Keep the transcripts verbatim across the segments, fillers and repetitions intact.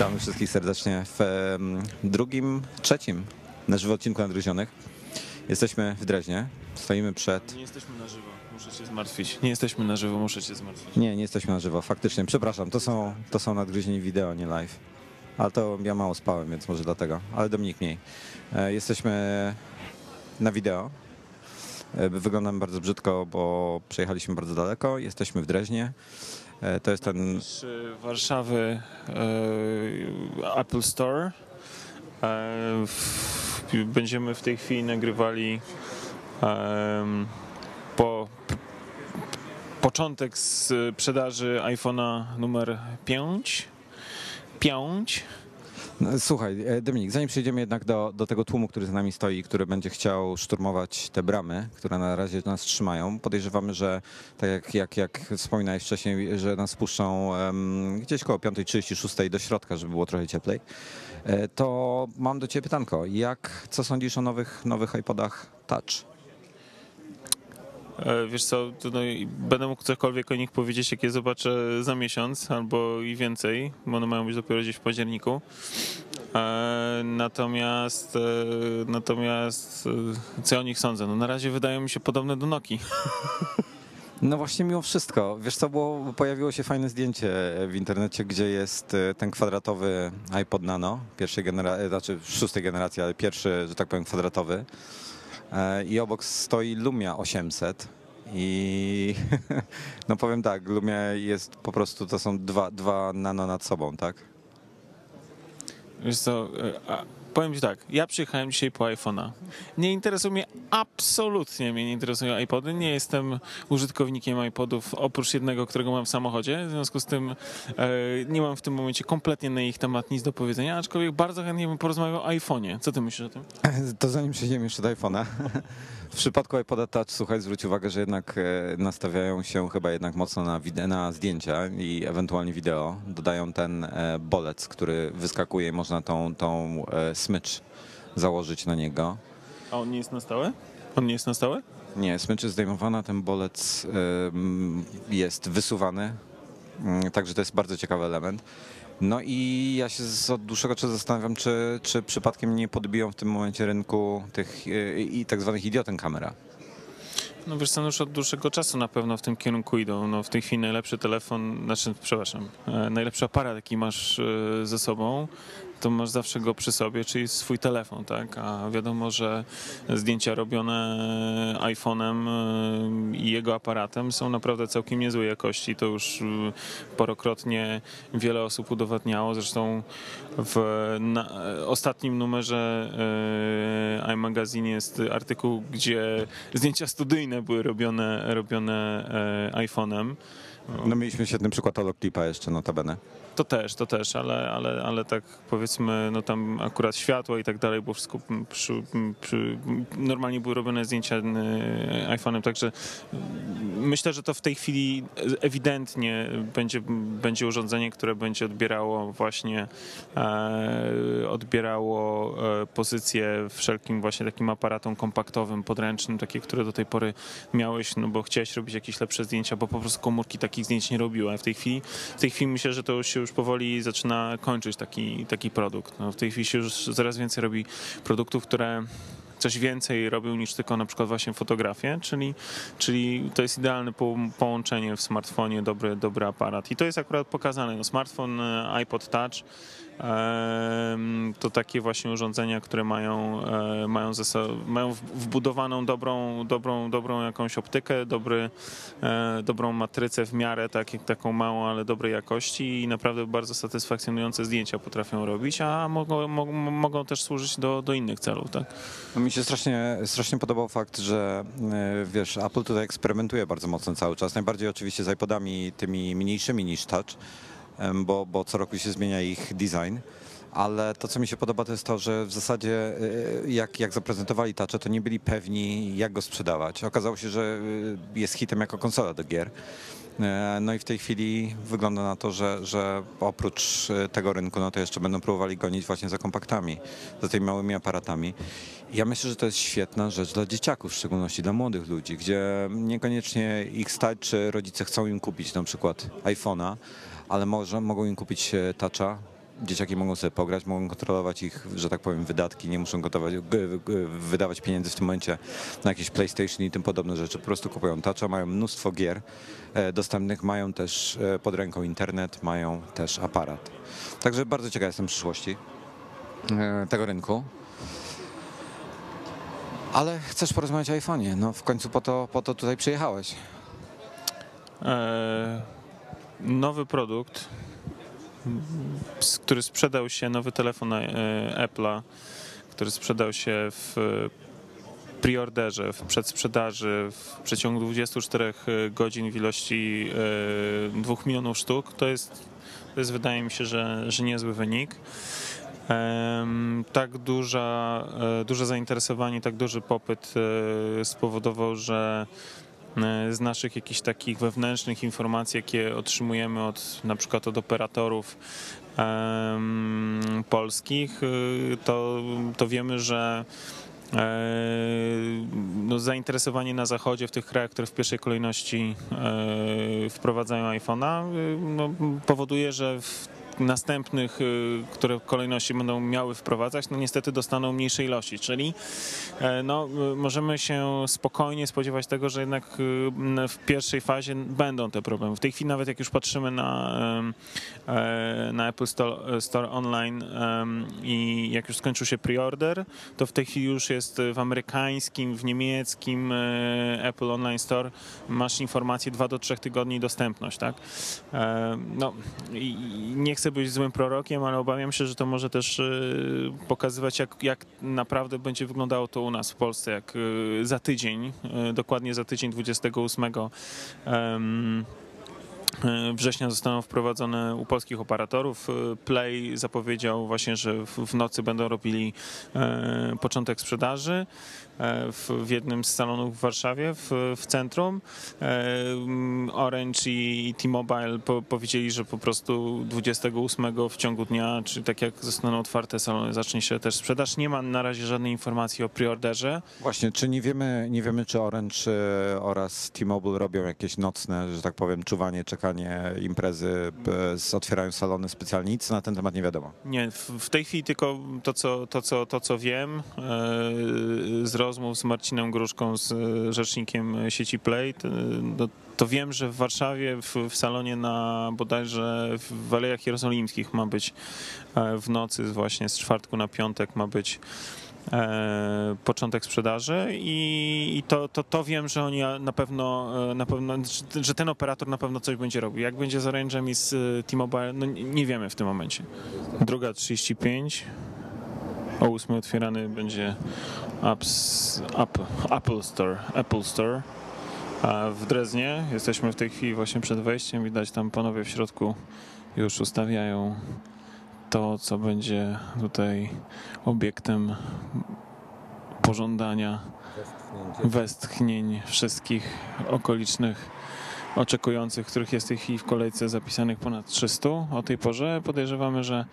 Witamy wszystkich serdecznie w em, drugim, trzecim na żywo odcinku Nadgryzionych. Jesteśmy w Dreźnie, stoimy przed... Nie jesteśmy na żywo, muszę cię zmartwić. Nie jesteśmy na żywo, muszę cię zmartwić. Nie, nie jesteśmy na żywo, faktycznie, przepraszam, to są, to są nadgryzieni wideo, nie live. Ale to ja mało spałem, więc może dlatego, ale Dominik mniej. E, Jesteśmy na wideo. E, Wyglądamy bardzo brzydko, bo przejechaliśmy bardzo daleko, jesteśmy w Dreźnie. E, To jest ten... Z Warszawy e, Apple Store. E, w, będziemy w tej chwili nagrywali e, po p, początek sprzedaży iPhone'a numer pięć. pięć. No, słuchaj, e, Dominik, zanim przejdziemy jednak do, do tego tłumu, który za nami stoi i który będzie chciał szturmować te bramy, które na razie nas trzymają, podejrzewamy, że tak jak, jak, jak wspominałeś wcześniej, że nas puszczą um, gdzieś koło piąta trzydzieści sześć do środka, żeby było trochę cieplej, e, to mam do ciebie pytanko. Jak, co sądzisz o nowych, nowych iPodach Touch? E, Wiesz co, to no, i będę mógł cokolwiek o nich powiedzieć, jak je zobaczę za miesiąc albo i więcej, bo one mają być dopiero gdzieś w październiku. E, natomiast, e, natomiast e, co ja o nich sądzę? No na razie wydają mi się podobne do Nokii. No właśnie mimo wszystko. Wiesz co, było, pojawiło się fajne zdjęcie w internecie, gdzie jest ten kwadratowy iPod Nano, pierwszej generacji, znaczy szóstej generacji, ale pierwszy, że tak powiem, kwadratowy. I obok stoi Lumia osiemset i no powiem tak, Lumia jest po prostu, to są dwa, dwa nano nad sobą, tak? Wiesz co, e, a, powiem ci tak, ja przyjechałem dzisiaj po iPhone'a. Nie interesuje mnie, absolutnie mnie nie interesują iPody. Nie jestem użytkownikiem iPodów, oprócz jednego, którego mam w samochodzie. W związku z tym e, nie mam w tym momencie kompletnie na ich temat nic do powiedzenia, aczkolwiek bardzo chętnie bym porozmawiał o iPhone'ie. Co ty myślisz o tym? To zanim przejdziemy jeszcze do iPhone'a. W przypadku iPoda Touch, słuchaj, zwróć uwagę, że jednak nastawiają się chyba jednak mocno na, wide- na zdjęcia i ewentualnie wideo. Dodają ten bolec, który wyskakuje i można tą, tą smycz założyć na niego. A on nie jest na stałe? On nie jest na stałe? Nie, smycz jest zdejmowana, ten bolec jest wysuwany, także to jest bardzo ciekawy element. No i ja się od dłuższego czasu zastanawiam, czy, czy przypadkiem nie podbiją w tym momencie rynku tych i tak zwanych idioten kamera. No wiesz co, no już od dłuższego czasu na pewno w tym kierunku idą. No w tej chwili najlepszy telefon, znaczy przepraszam, e, najlepszy aparat, jaki masz e, ze sobą, to masz zawsze go przy sobie, czyli swój telefon, tak? A wiadomo, że zdjęcia robione iPhone'em e, i jego aparatem są naprawdę całkiem niezłej jakości. To już e, parokrotnie wiele osób udowadniało. Zresztą w na, ostatnim numerze e, iMagazine jest artykuł, gdzie zdjęcia studyjne były robione, robione e, iPhone'em. No mieliśmy świetny przykład holoklipa jeszcze, notabene. To też, to też, ale, ale, ale tak powiedzmy, no tam akurat światło i tak dalej, było wszystko przy, przy, normalnie były robione zdjęcia iPhone'em, także myślę, że to w tej chwili ewidentnie będzie, będzie urządzenie, które będzie odbierało właśnie e, odbierało e, pozycję wszelkim właśnie takim aparatom kompaktowym, podręcznym, takie, które do tej pory miałeś, no bo chciałeś robić jakieś lepsze zdjęcia, bo po prostu komórki takich zdjęć nie robiły, a w tej chwili, w tej chwili myślę, że to już się już powoli zaczyna kończyć taki, taki produkt. No, w tej chwili się już coraz więcej robi produktów, które coś więcej robią niż tylko na przykład właśnie fotografię, czyli, czyli to jest idealne po, połączenie w smartfonie, dobry, dobry aparat. I to jest akurat pokazane. No, smartfon, iPod Touch to takie właśnie urządzenia, które mają, mają, ze sobą, mają wbudowaną dobrą, dobrą, dobrą jakąś optykę, dobry, dobrą matrycę w miarę, tak, taką małą, ale dobrej jakości i naprawdę bardzo satysfakcjonujące zdjęcia potrafią robić, a mogą, mogą, mogą też służyć do, do innych celów. Tak? No mi się strasznie, strasznie podobał fakt, że wiesz, Apple tutaj eksperymentuje bardzo mocno cały czas. Najbardziej oczywiście z iPodami tymi mniejszymi niż Touch, bo, bo co roku się zmienia ich design, ale to, co mi się podoba, to jest to, że w zasadzie jak, jak zaprezentowali Toucha, to nie byli pewni, jak go sprzedawać. Okazało się, że jest hitem jako konsola do gier. No i w tej chwili wygląda na to, że, że oprócz tego rynku, no to jeszcze będą próbowali gonić właśnie za kompaktami, za tymi małymi aparatami. Ja myślę, że to jest świetna rzecz dla dzieciaków, w szczególności dla młodych ludzi, gdzie niekoniecznie ich stać, czy rodzice chcą im kupić na przykład iPhone'a, ale może mogą im kupić Toucha dzieciaki mogą sobie pograć, mogą kontrolować ich, że tak powiem, wydatki, nie muszą gotować, g- g- wydawać pieniędzy w tym momencie na jakieś PlayStation i tym podobne rzeczy. Po prostu kupują toucha, mają mnóstwo gier e, dostępnych, mają też e, pod ręką internet, mają też aparat. Także bardzo ciekaw jestem przyszłości e, tego rynku. Ale chcesz porozmawiać o iPhone'ie, no w końcu po to, po to tutaj przyjechałeś. E, nowy produkt, s- który sprzedał się, nowy telefon e, Apple'a, który sprzedał się w preorderze, w przedsprzedaży w przeciągu dwudziestu czterech godzin w ilości e, dwóch milionów sztuk. To jest, to jest wydaje mi się, że, że niezły wynik. Em, Tak duża, e, duże zainteresowanie, tak duży popyt e, spowodował, że e, z naszych jakichś takich wewnętrznych informacji, jakie otrzymujemy od na przykład od operatorów em, polskich, e, to, to wiemy, że e, no, zainteresowanie na zachodzie, w tych krajach, które w pierwszej kolejności e, wprowadzają iPhone'a, e, no, powoduje, że w następnych, y, które w kolejności będą miały wprowadzać, no niestety dostaną mniejsze ilości, czyli e, no, y, możemy się spokojnie spodziewać tego, że jednak y, n- w pierwszej fazie będą te problemy. W tej chwili nawet jak już patrzymy na, em, e, na Apple Store, Store Online em, i jak już skończył się preorder, to w tej chwili już jest w amerykańskim, w niemieckim e, Apple Online Store masz informację dwa do trzech tygodni dostępność, tak? E, No i i nie chcę być złym prorokiem, ale obawiam się, że to może też y, pokazywać, jak, jak naprawdę będzie wyglądało to u nas w Polsce, jak y, za tydzień, y, dokładnie za tydzień dwudziestego ósmego em, y, września zostaną wprowadzone u polskich operatorów. Y, Play zapowiedział właśnie, że w, w nocy będą robili e, początek sprzedaży e, w, w jednym z salonów w Warszawie, w, w centrum. E, mm, Orange i, i T-Mobile po, powiedzieli, że po prostu dwudziestego ósmego w ciągu dnia, czy tak jak zostaną otwarte salony, zacznie się też sprzedaż. Nie ma na razie żadnej informacji o preorderze. Właśnie, czy nie wiemy, nie wiemy czy Orange e, oraz T-Mobile robią jakieś nocne, że tak powiem, czuwanie, czekanie, imprezy, e, z- otwierają salony specjalnie, nic na ten temat nie wiadomo. Nie, w, w tej chwili tylko to, co, to, co, to, co wiem e, z rozmów z Marcinem Gruszką, z e, rzecznikiem sieci Play, to, no, to wiem, że w Warszawie w, w salonie na bodajże w Alejach Jerozolimskich ma być e, w nocy właśnie z czwartku na piątek ma być e, początek sprzedaży i, i to, to, to wiem, że oni na pewno, e, na pewno, że- że ten operator na pewno coś będzie robił. Jak będzie z Orange'em i z e, T-Mobile, no nie nie wiemy w tym momencie. Druga trzydzieści pięć. O ósmej otwierany będzie Apps, Apple, Apple Store, Apple Store. A w Dreznie jesteśmy w tej chwili właśnie przed wejściem. Widać tam panowie w środku już ustawiają to, co będzie tutaj obiektem pożądania, westchnień wszystkich okolicznych oczekujących, których jest w tej chwili w kolejce zapisanych ponad trzysta. O tej porze podejrzewamy, że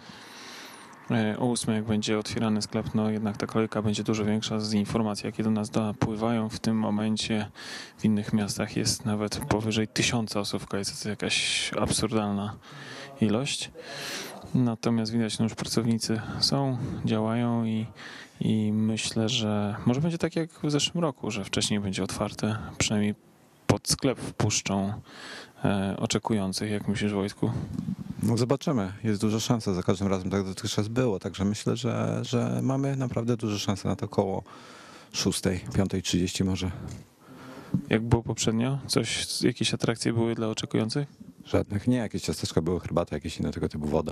o ósmej jak będzie otwierany sklep, no jednak ta kolejka będzie dużo większa z informacji, jakie do nas dopływają. W tym momencie w innych miastach jest nawet powyżej tysiąca osób w kolejce, to jest jakaś absurdalna ilość. Natomiast widać, no już pracownicy są, działają i, i myślę, że może będzie tak jak w zeszłym roku, że wcześniej będzie otwarte, przynajmniej pod sklep wpuszczą e, oczekujących. Jak myślisz, Wojtku? No zobaczymy, jest duża szansa, za każdym razem tak dotychczas było, także myślę, że, że mamy naprawdę duże szanse na to koło szóstej, piątej trzydzieści może. Jak było poprzednio? Coś, jakieś atrakcje były dla oczekujących? Żadnych, nie, jakieś ciasteczka były, herbata, jakieś inne tego typu woda.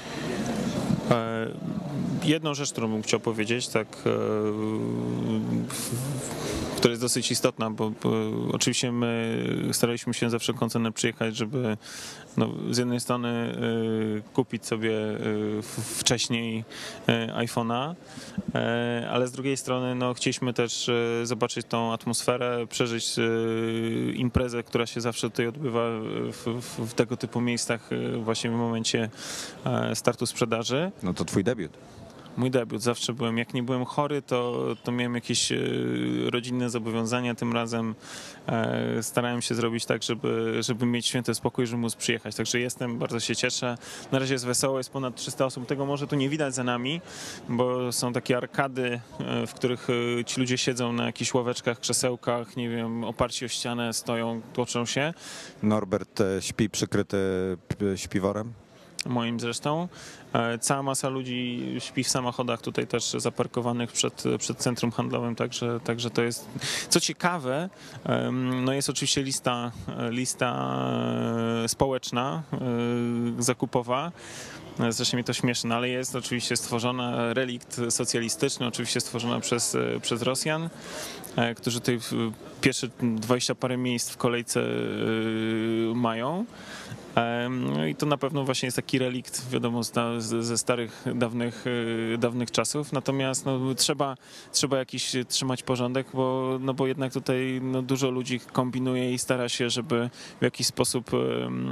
E, jedną rzecz, którą bym chciał powiedzieć, tak, e, która jest dosyć istotna, bo, bo oczywiście my staraliśmy się za wszelką cenę przyjechać, żeby no, z jednej strony e, kupić sobie e, w- wcześniej e, iPhone'a, e, ale z drugiej strony no, chcieliśmy też e, zobaczyć tą atmosferę, przeżyć e, imprezę, która się zawsze tutaj odbywa w, w, w tego typu miejscach e, właśnie w momencie e, startu sprzedaży. No to twój debiut. mój debiut. Zawsze byłem, jak nie byłem chory, to, to miałem jakieś e, rodzinne zobowiązania. Tym razem e, starałem się zrobić tak, żeby, żeby mieć święty spokój, żeby móc przyjechać. Także jestem, bardzo się cieszę. Na razie jest wesoło, jest ponad trzysta osób. Tego może tu nie widać za nami, bo są takie arkady, e, w których e, ci ludzie siedzą na jakichś ławeczkach, krzesełkach, nie wiem, oparci o ścianę, stoją, tłoczą się. Norbert e, śpi przykryty p- śpiworem. Moim zresztą. E, Cała masa ludzi śpi w samochodach tutaj też zaparkowanych przed, przed centrum handlowym, także, także to jest... Co ciekawe, em, no jest oczywiście lista, lista e, społeczna, e, zakupowa. E, Zresztą mnie to śmieszy, no ale jest oczywiście stworzona, relikt socjalistyczny, oczywiście stworzona przez, e, przez Rosjan, e, którzy tutaj w- pierwsze dwadzieścia parę miejsc w kolejce e, mają. Em, No i to na pewno właśnie jest taki relikt, wiadomo, z, da- z- ze starych, dawnych, y, dawnych czasów. Natomiast no, trzeba, trzeba jakiś trzymać porządek, bo, no, bo jednak tutaj no, dużo ludzi kombinuje i stara się, żeby w jakiś sposób em,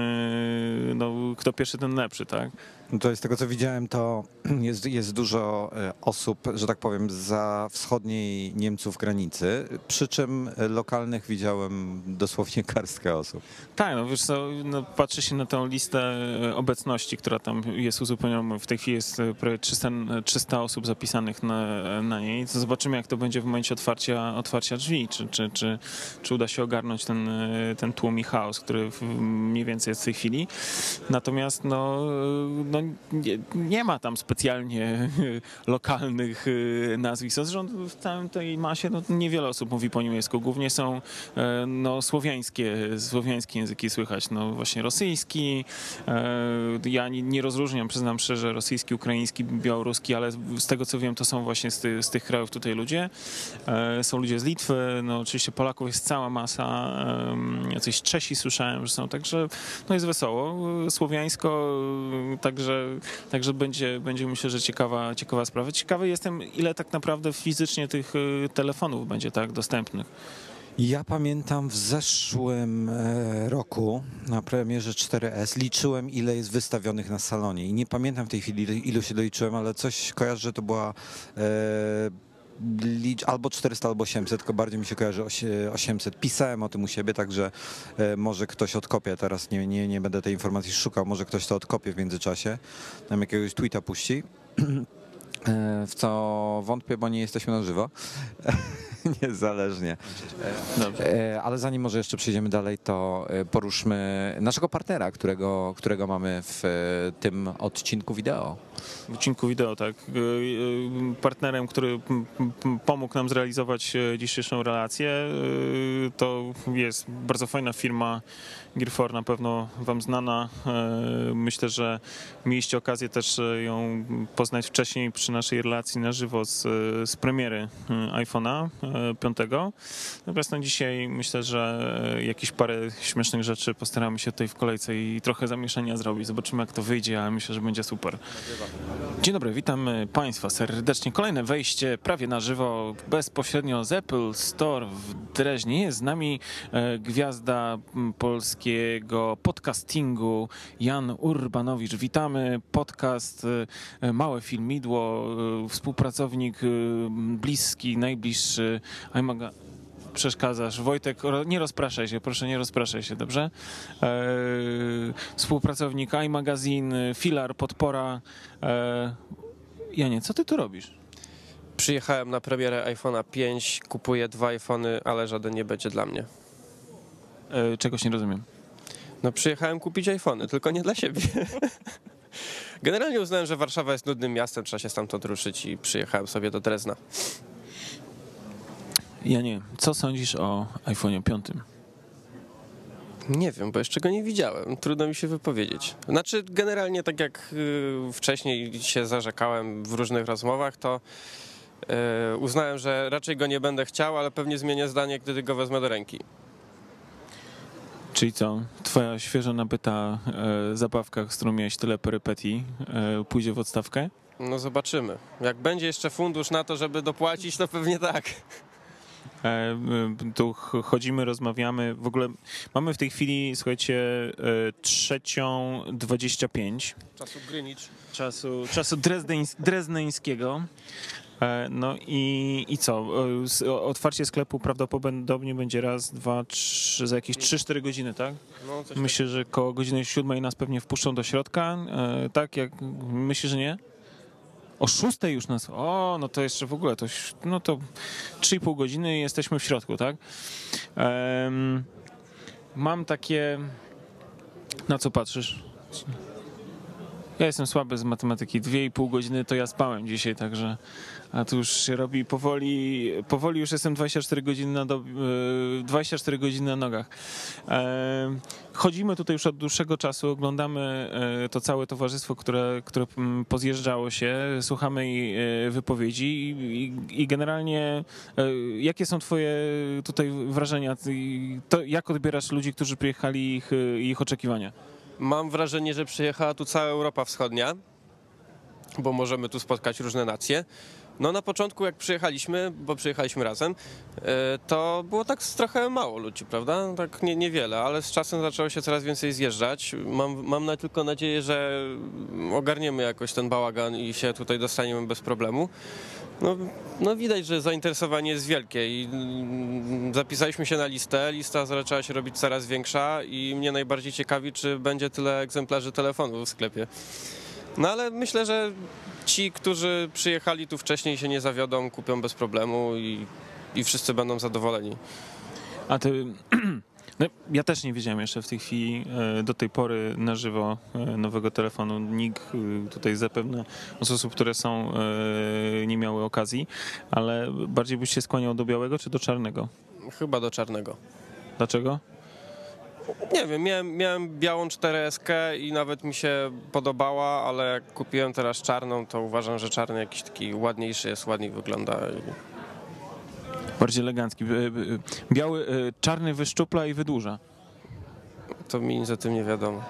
y, no, kto pierwszy, ten lepszy, tak? No to z tego co widziałem, to jest, jest dużo e, osób, że tak powiem, za wschodniej Niemców granicy, przy czym e, lokalnych widziałem dosłownie garstkę osób. Tak, no wiesz co, no, patrzy się na tę listę obecności, która tam jest uzupełniona. W tej chwili jest prawie trzysta, trzysta osób zapisanych na, na niej. To zobaczymy, jak to będzie w momencie otwarcia, otwarcia drzwi, czy, czy, czy, czy uda się ogarnąć ten, ten tłum i chaos, który w- mniej więcej jest w tej chwili. Natomiast no, no nie, nie ma tam specjalnie lokalnych y, nazwisk. Zresztą w całej tej masie no, niewiele osób mówi po niemiecku. Głównie są e, no, słowiańskie, słowiańskie języki słychać. No właśnie rosyjski. e, Ja nie, nie rozróżniam, przyznam szczerze, rosyjski, ukraiński, białoruski, ale z tego co wiem, to są właśnie z, ty, z tych krajów tutaj ludzie. E, Są ludzie z Litwy, no oczywiście Polaków jest cała masa. em, Jacyś Czesi słyszałem, że są, także no jest wesoło. Słowiańsko, także, także będzie, będzie myślę, że ciekawa, ciekawa sprawa. Ciekawy jestem, ile tak naprawdę fizycznie tych y, telefonów będzie tak dostępnych. Ja pamiętam w zeszłym e, roku na premierze cztery S liczyłem, ile jest wystawionych na salonie i nie pamiętam w tej chwili, ilu się doliczyłem, ale coś kojarzę, że to była e, licz, albo czterysta, albo osiemset, tylko bardziej mi się kojarzy osie- osiemset. Pisałem o tym u siebie, także e, może ktoś odkopie, teraz nie, nie, nie będę tej informacji szukał, może ktoś to odkopie w międzyczasie, nam jakiegoś tweeta puści. E, W co wątpię, bo nie jesteśmy na żywo. Niezależnie. Dobrze. E, Ale zanim może jeszcze przejdziemy dalej, to e, poruszmy naszego partnera, którego, którego mamy w e, tym odcinku wideo. W odcinku wideo, tak. Y, y, Partnerem, który p- p- pomógł nam zrealizować e, dzisiejszą relację, y, to jest bardzo fajna firma Gear cztery, na pewno wam znana. E, Myślę, że mieliście okazję też e, ją poznać wcześniej przy naszej relacji na żywo z, z premiery e, iPhone'a e, piątego. Natomiast no dzisiaj myślę, że jakieś parę śmiesznych rzeczy postaramy się tutaj w kolejce i trochę zamieszania zrobić. Zobaczymy, jak to wyjdzie, ale myślę, że będzie super. Dzień dobry, witam Państwa serdecznie. Kolejne wejście prawie na żywo, bezpośrednio z Apple Store w Dreźnie. Jest z nami e, gwiazda m, polskiego podcastingu Jan Urbanowicz. Witamy. Podcast e, Małe Filmidło, e, współpracownik e, bliski, najbliższy iMaga. Przeszkadzasz. Wojtek, ro- nie rozpraszaj się, proszę, nie rozpraszaj się, dobrze? Eee, współpracownik iMagazine, filar, podpora. Eee, Janie, co ty tu robisz? Przyjechałem na premierę iPhone'a pięć, kupuję dwa iPhony, ale żaden nie będzie dla mnie. Eee, czegoś nie rozumiem. No przyjechałem kupić iPhony, tylko nie dla siebie. Generalnie uznałem, że Warszawa jest nudnym miastem, trzeba się stamtąd ruszyć i przyjechałem sobie do Drezna. Janie, co sądzisz o iPhone'ie piątym? Nie wiem, bo jeszcze go nie widziałem. Trudno mi się wypowiedzieć. Znaczy, generalnie tak jak y, wcześniej się zarzekałem w różnych rozmowach, to y, uznałem, że raczej go nie będę chciał, ale pewnie zmienię zdanie, gdy go wezmę do ręki. Czyli co, twoja świeżo nabyta e, zabawka, z którą miałeś tyle perypetii, e, pójdzie w odstawkę? No zobaczymy. Jak będzie jeszcze fundusz na to, żeby dopłacić, to pewnie tak. E, Tu ch- chodzimy, rozmawiamy. W ogóle mamy w tej chwili, słuchajcie, e, trzecią dwadzieścia pięć Czasu Greenwich. czasu, czasu drezdeńs- drezdeńskiego. E, No i, i co? E, s- o- Otwarcie sklepu prawdopodobnie będzie raz, dwa, trzy, za jakieś trzy cztery godziny, tak? No, coś Myślę, że koło godziny siódmej nas pewnie wpuszczą do środka. E, tak, jak myślę, że nie? O szóstej już nas. O, no to jeszcze w ogóle to, ś- no to trzy i pół godziny i jesteśmy w środku, tak? Em, mam takie. Na co patrzysz? Ja jestem słaby z matematyki. Dwie i pół godziny to ja spałem dzisiaj, także. A tu już się robi powoli. Powoli już jestem dwadzieścia cztery godziny na, do, e, dwadzieścia cztery godziny na nogach. E, Chodzimy tutaj już od dłuższego czasu, oglądamy e, to całe towarzystwo, które, które mm, pozjeżdżało się, słuchamy jej e, wypowiedzi i, i, i generalnie e, jakie są twoje tutaj wrażenia? Ty- To jak odbierasz ludzi, którzy przyjechali i ich, i ich oczekiwania? Mam wrażenie, że przyjechała tu cała Europa Wschodnia, bo możemy tu spotkać różne nacje. No na początku jak przyjechaliśmy, bo przyjechaliśmy razem, e, to było tak trochę mało ludzi, prawda? Tak nie, niewiele, ale z czasem zaczęło się coraz więcej zjeżdżać. Mam, mam na, tylko nadzieję, że ogarniemy jakoś ten bałagan i się tutaj dostaniemy bez problemu. No, no widać, że zainteresowanie jest wielkie i mm, zapisaliśmy się na listę, lista zaczęła się robić coraz większa i mnie najbardziej ciekawi, czy będzie tyle egzemplarzy telefonu w sklepie. No ale myślę, że ci, którzy przyjechali tu wcześniej się nie zawiodą, kupią bez problemu i, i wszyscy będą zadowoleni. A ty. No, ja też nie wiedziałem jeszcze w tej chwili, e, do tej pory na żywo e, nowego telefonu. Nikt e, tutaj zapewne z osób, które są, e, nie miały okazji, ale bardziej byś się skłaniał do białego czy do czarnego? Chyba do czarnego. Dlaczego? Nie wiem, miałem, miałem białą cztery S i nawet mi się podobała, ale jak kupiłem teraz czarną, to uważam, że czarny jakiś taki ładniejszy jest, ładniej wygląda. I Bardziej elegancki. E, e, Biały, e, czarny wyszczupla i wydłuża. to mi nic o tym nie wiadomo.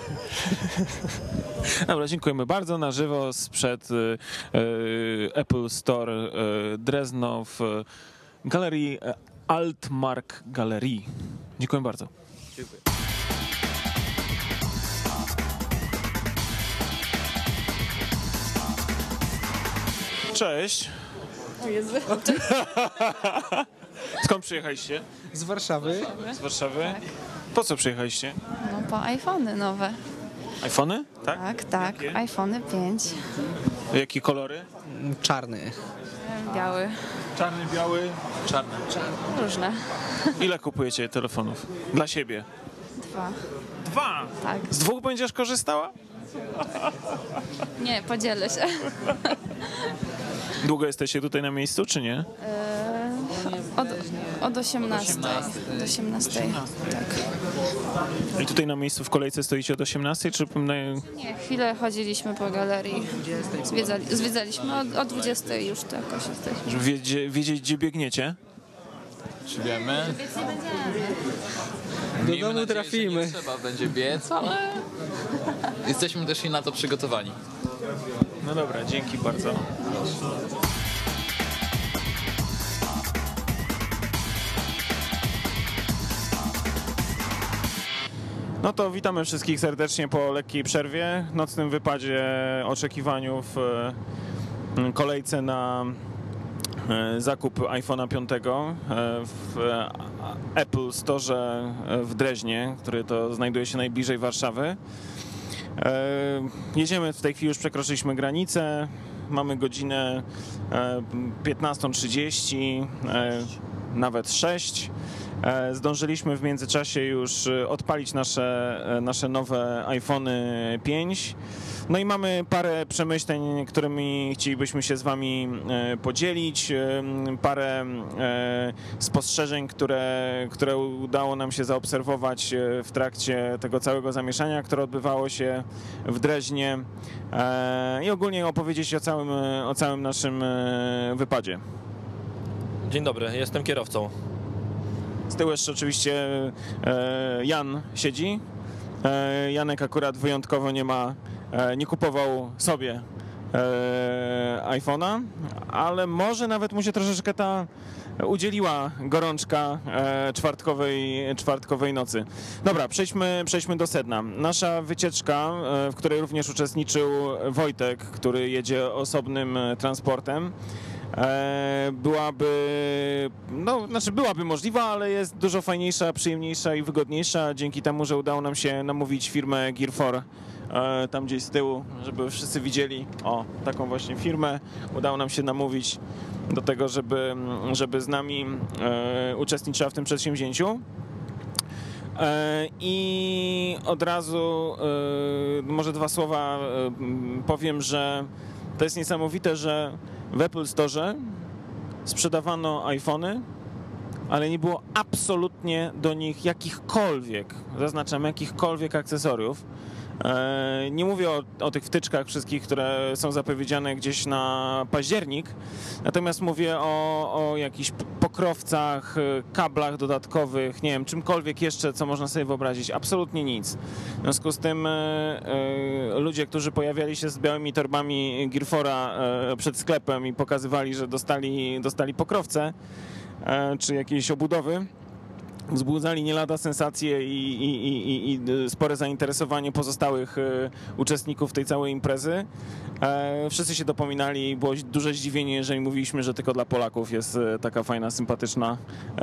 Dobra, dziękujemy bardzo. Na żywo sprzed e, e, Apple Store e, Drezno w e, galerii e, Altmark Galerii. Dziękuję bardzo. Dziękuję. Cześć. O Jezu. Skąd przyjechaliście? Z Warszawy. Z Warszawy? Po co przyjechaliście? No po iPhony nowe. iPhony? Tak? Tak, tak. Jakie? iPhony pięć. Jakie kolory? Czarny. Biały. Czarny, biały, czarny. Różne. Ile kupujecie telefonów? Dla siebie? Dwa. Dwa! Tak. Z dwóch będziesz korzystała? Nie, podzielę się. Długo jesteście tutaj na miejscu, czy nie? Od, od osiemnastej. Do osiemnastej. Tak. I tutaj na miejscu w kolejce stoicie od osiemnastej, czy na... Nie, chwilę chodziliśmy po galerii. Zwiedzali, zwiedzaliśmy od, od dwudziestej już to jakoś jesteśmy. żeby wiedzie, wiedzieć, gdzie biegniecie? Czy wiemy? Do Miejmy domu nadzieję, trafimy. że nie trzeba będzie biec, ale jesteśmy też i na to przygotowani. No dobra, dzięki bardzo. No to witamy wszystkich serdecznie po lekkiej przerwie, nocnym wypadzie, oczekiwaniu w e, kolejce na e, zakup iPhone'a pięć w Apple Store w Dreźnie, który to znajduje się najbliżej Warszawy. E, Jedziemy, w tej chwili już przekroczyliśmy granicę, mamy godzinę e, piętnastą trzydzieści, e, nawet sześć. E, Zdążyliśmy w międzyczasie już e, odpalić nasze, e, nasze nowe iPhony pięć. No i mamy parę przemyśleń, którymi chcielibyśmy się z wami e, podzielić, e, parę e, spostrzeżeń, które, które udało nam się zaobserwować e, w trakcie tego całego zamieszania, które odbywało się w Dreźnie e, i ogólnie opowiedzieć o całym, o całym naszym e, wypadzie. Dzień dobry, jestem kierowcą. Z tyłu jeszcze oczywiście e, Jan siedzi. E, Janek akurat wyjątkowo nie ma, e, nie kupował sobie e, iPhone'a, ale może nawet mu się troszeczkę ta udzieliła gorączka e, czwartkowej, czwartkowej nocy. Dobra, przejdźmy, przejdźmy do sedna. Nasza wycieczka, e, w której również uczestniczył Wojtek, który jedzie osobnym transportem, e, byłaby, no, znaczy byłaby możliwa, ale jest dużo fajniejsza, przyjemniejsza i wygodniejsza dzięki temu, że udało nam się namówić firmę Gear cztery e, tam gdzieś z tyłu, żeby wszyscy widzieli, o, taką właśnie firmę udało nam się namówić do tego, żeby, żeby z nami e, uczestniczyła w tym przedsięwzięciu. E, I od razu e, może dwa słowa e, powiem, że to jest niesamowite, że w Apple Store sprzedawano iPhony, ale nie było absolutnie do nich jakichkolwiek, zaznaczam, jakichkolwiek akcesoriów. Nie mówię o, o tych wtyczkach wszystkich, które są zapowiedziane gdzieś na październik, natomiast mówię o, o jakichś pokrowcach, kablach dodatkowych, nie wiem, czymkolwiek jeszcze, co można sobie wyobrazić. Absolutnie nic. W związku z tym e, e, ludzie, którzy pojawiali się z białymi torbami Gear cztery e, przed sklepem i pokazywali, że dostali, dostali pokrowce e, czy jakieś obudowy, wzbudzali nie lada sensacje i, i, i, i spore zainteresowanie pozostałych e, uczestników tej całej imprezy. E, wszyscy się dopominali i było duże zdziwienie, jeżeli mówiliśmy, że tylko dla Polaków jest e, taka fajna, sympatyczna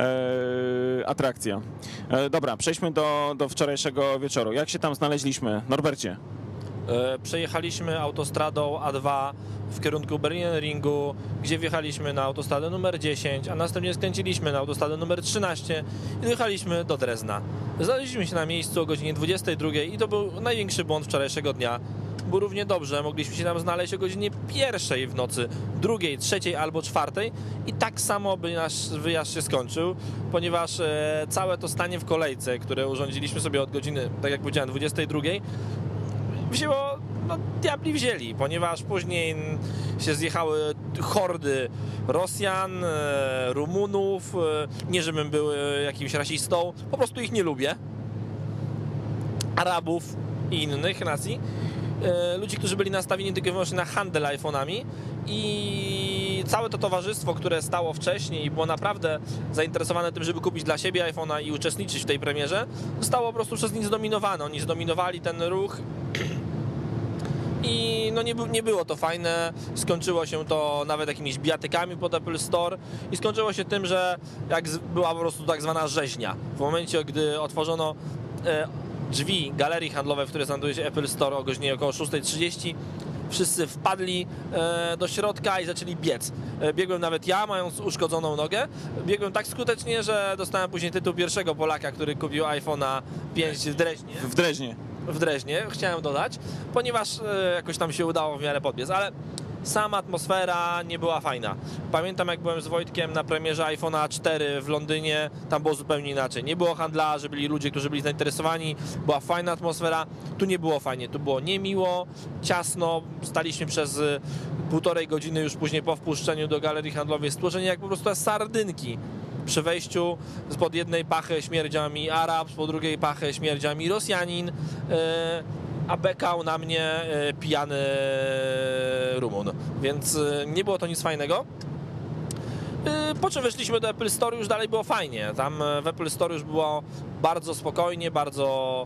e, atrakcja. E, dobra, przejdźmy do, do wczorajszego wieczoru. Jak się tam znaleźliśmy? Norbercie? E, Przejechaliśmy autostradą A dwa w kierunku Berlin-Ringu, gdzie wjechaliśmy na autostradę numer dziesięć, a następnie skręciliśmy na autostradę numer trzynaście i dojechaliśmy do Drezna. Znaleźliśmy się na miejscu o godzinie dwudziestej drugiej i to był największy błąd wczorajszego dnia, bo równie dobrze mogliśmy się tam znaleźć o godzinie pierwszej w nocy, drugiej, trzeciej albo czwartej i tak samo by nasz wyjazd się skończył, ponieważ e, całe to stanie w kolejce, które urządziliśmy sobie od godziny, tak jak powiedziałem, dwudziestej drugiej, wzięło, no diabli wzięli, ponieważ później się zjechały hordy Rosjan, e, Rumunów, e, nie żebym był jakimś rasistą, po prostu ich nie lubię, Arabów i innych nacji, e, ludzi, którzy byli nastawieni tylko i wyłącznie na handel iPhone'ami i całe to towarzystwo, które stało wcześniej i było naprawdę zainteresowane tym, żeby kupić dla siebie iPhone'a i uczestniczyć w tej premierze, zostało po prostu przez nich zdominowane, oni zdominowali ten ruch. I no nie, nie było to fajne, skończyło się to nawet jakimiś bijatykami pod Apple Store i skończyło się tym, że jak z, była po prostu tak zwana rzeźnia. W momencie, gdy otworzono e, drzwi galerii handlowej, w której znajduje się Apple Store o godzinie około szóstej trzydzieści, wszyscy wpadli e, do środka i zaczęli biec. E, biegłem nawet ja, mając uszkodzoną nogę. Biegłem tak skutecznie, że dostałem później tytuł pierwszego Polaka, który kupił iPhone'a pięć w Dreźnie. W Dreźnie. w Dreźnie, chciałem dodać, ponieważ e, jakoś tam się udało w miarę podbiec, ale sama atmosfera nie była fajna. Pamiętam, jak byłem z Wojtkiem na premierze iPhone'a cztery w Londynie, tam było zupełnie inaczej. Nie było handlarzy, byli ludzie, którzy byli zainteresowani, była fajna atmosfera. Tu nie było fajnie, tu było niemiło, ciasno, staliśmy przez półtorej godziny już później po wpuszczeniu do galerii handlowej, stłoczeni jak po prostu sardynki. Przy wejściu spod jednej pachy śmierdział mi Arab, spod drugiej pachy śmierdział mi Rosjanin, a bekał na mnie pijany Rumun, więc nie było to nic fajnego. Po czym weszliśmy do Apple Store, już dalej było fajnie. Tam w Apple Store już było bardzo spokojnie, bardzo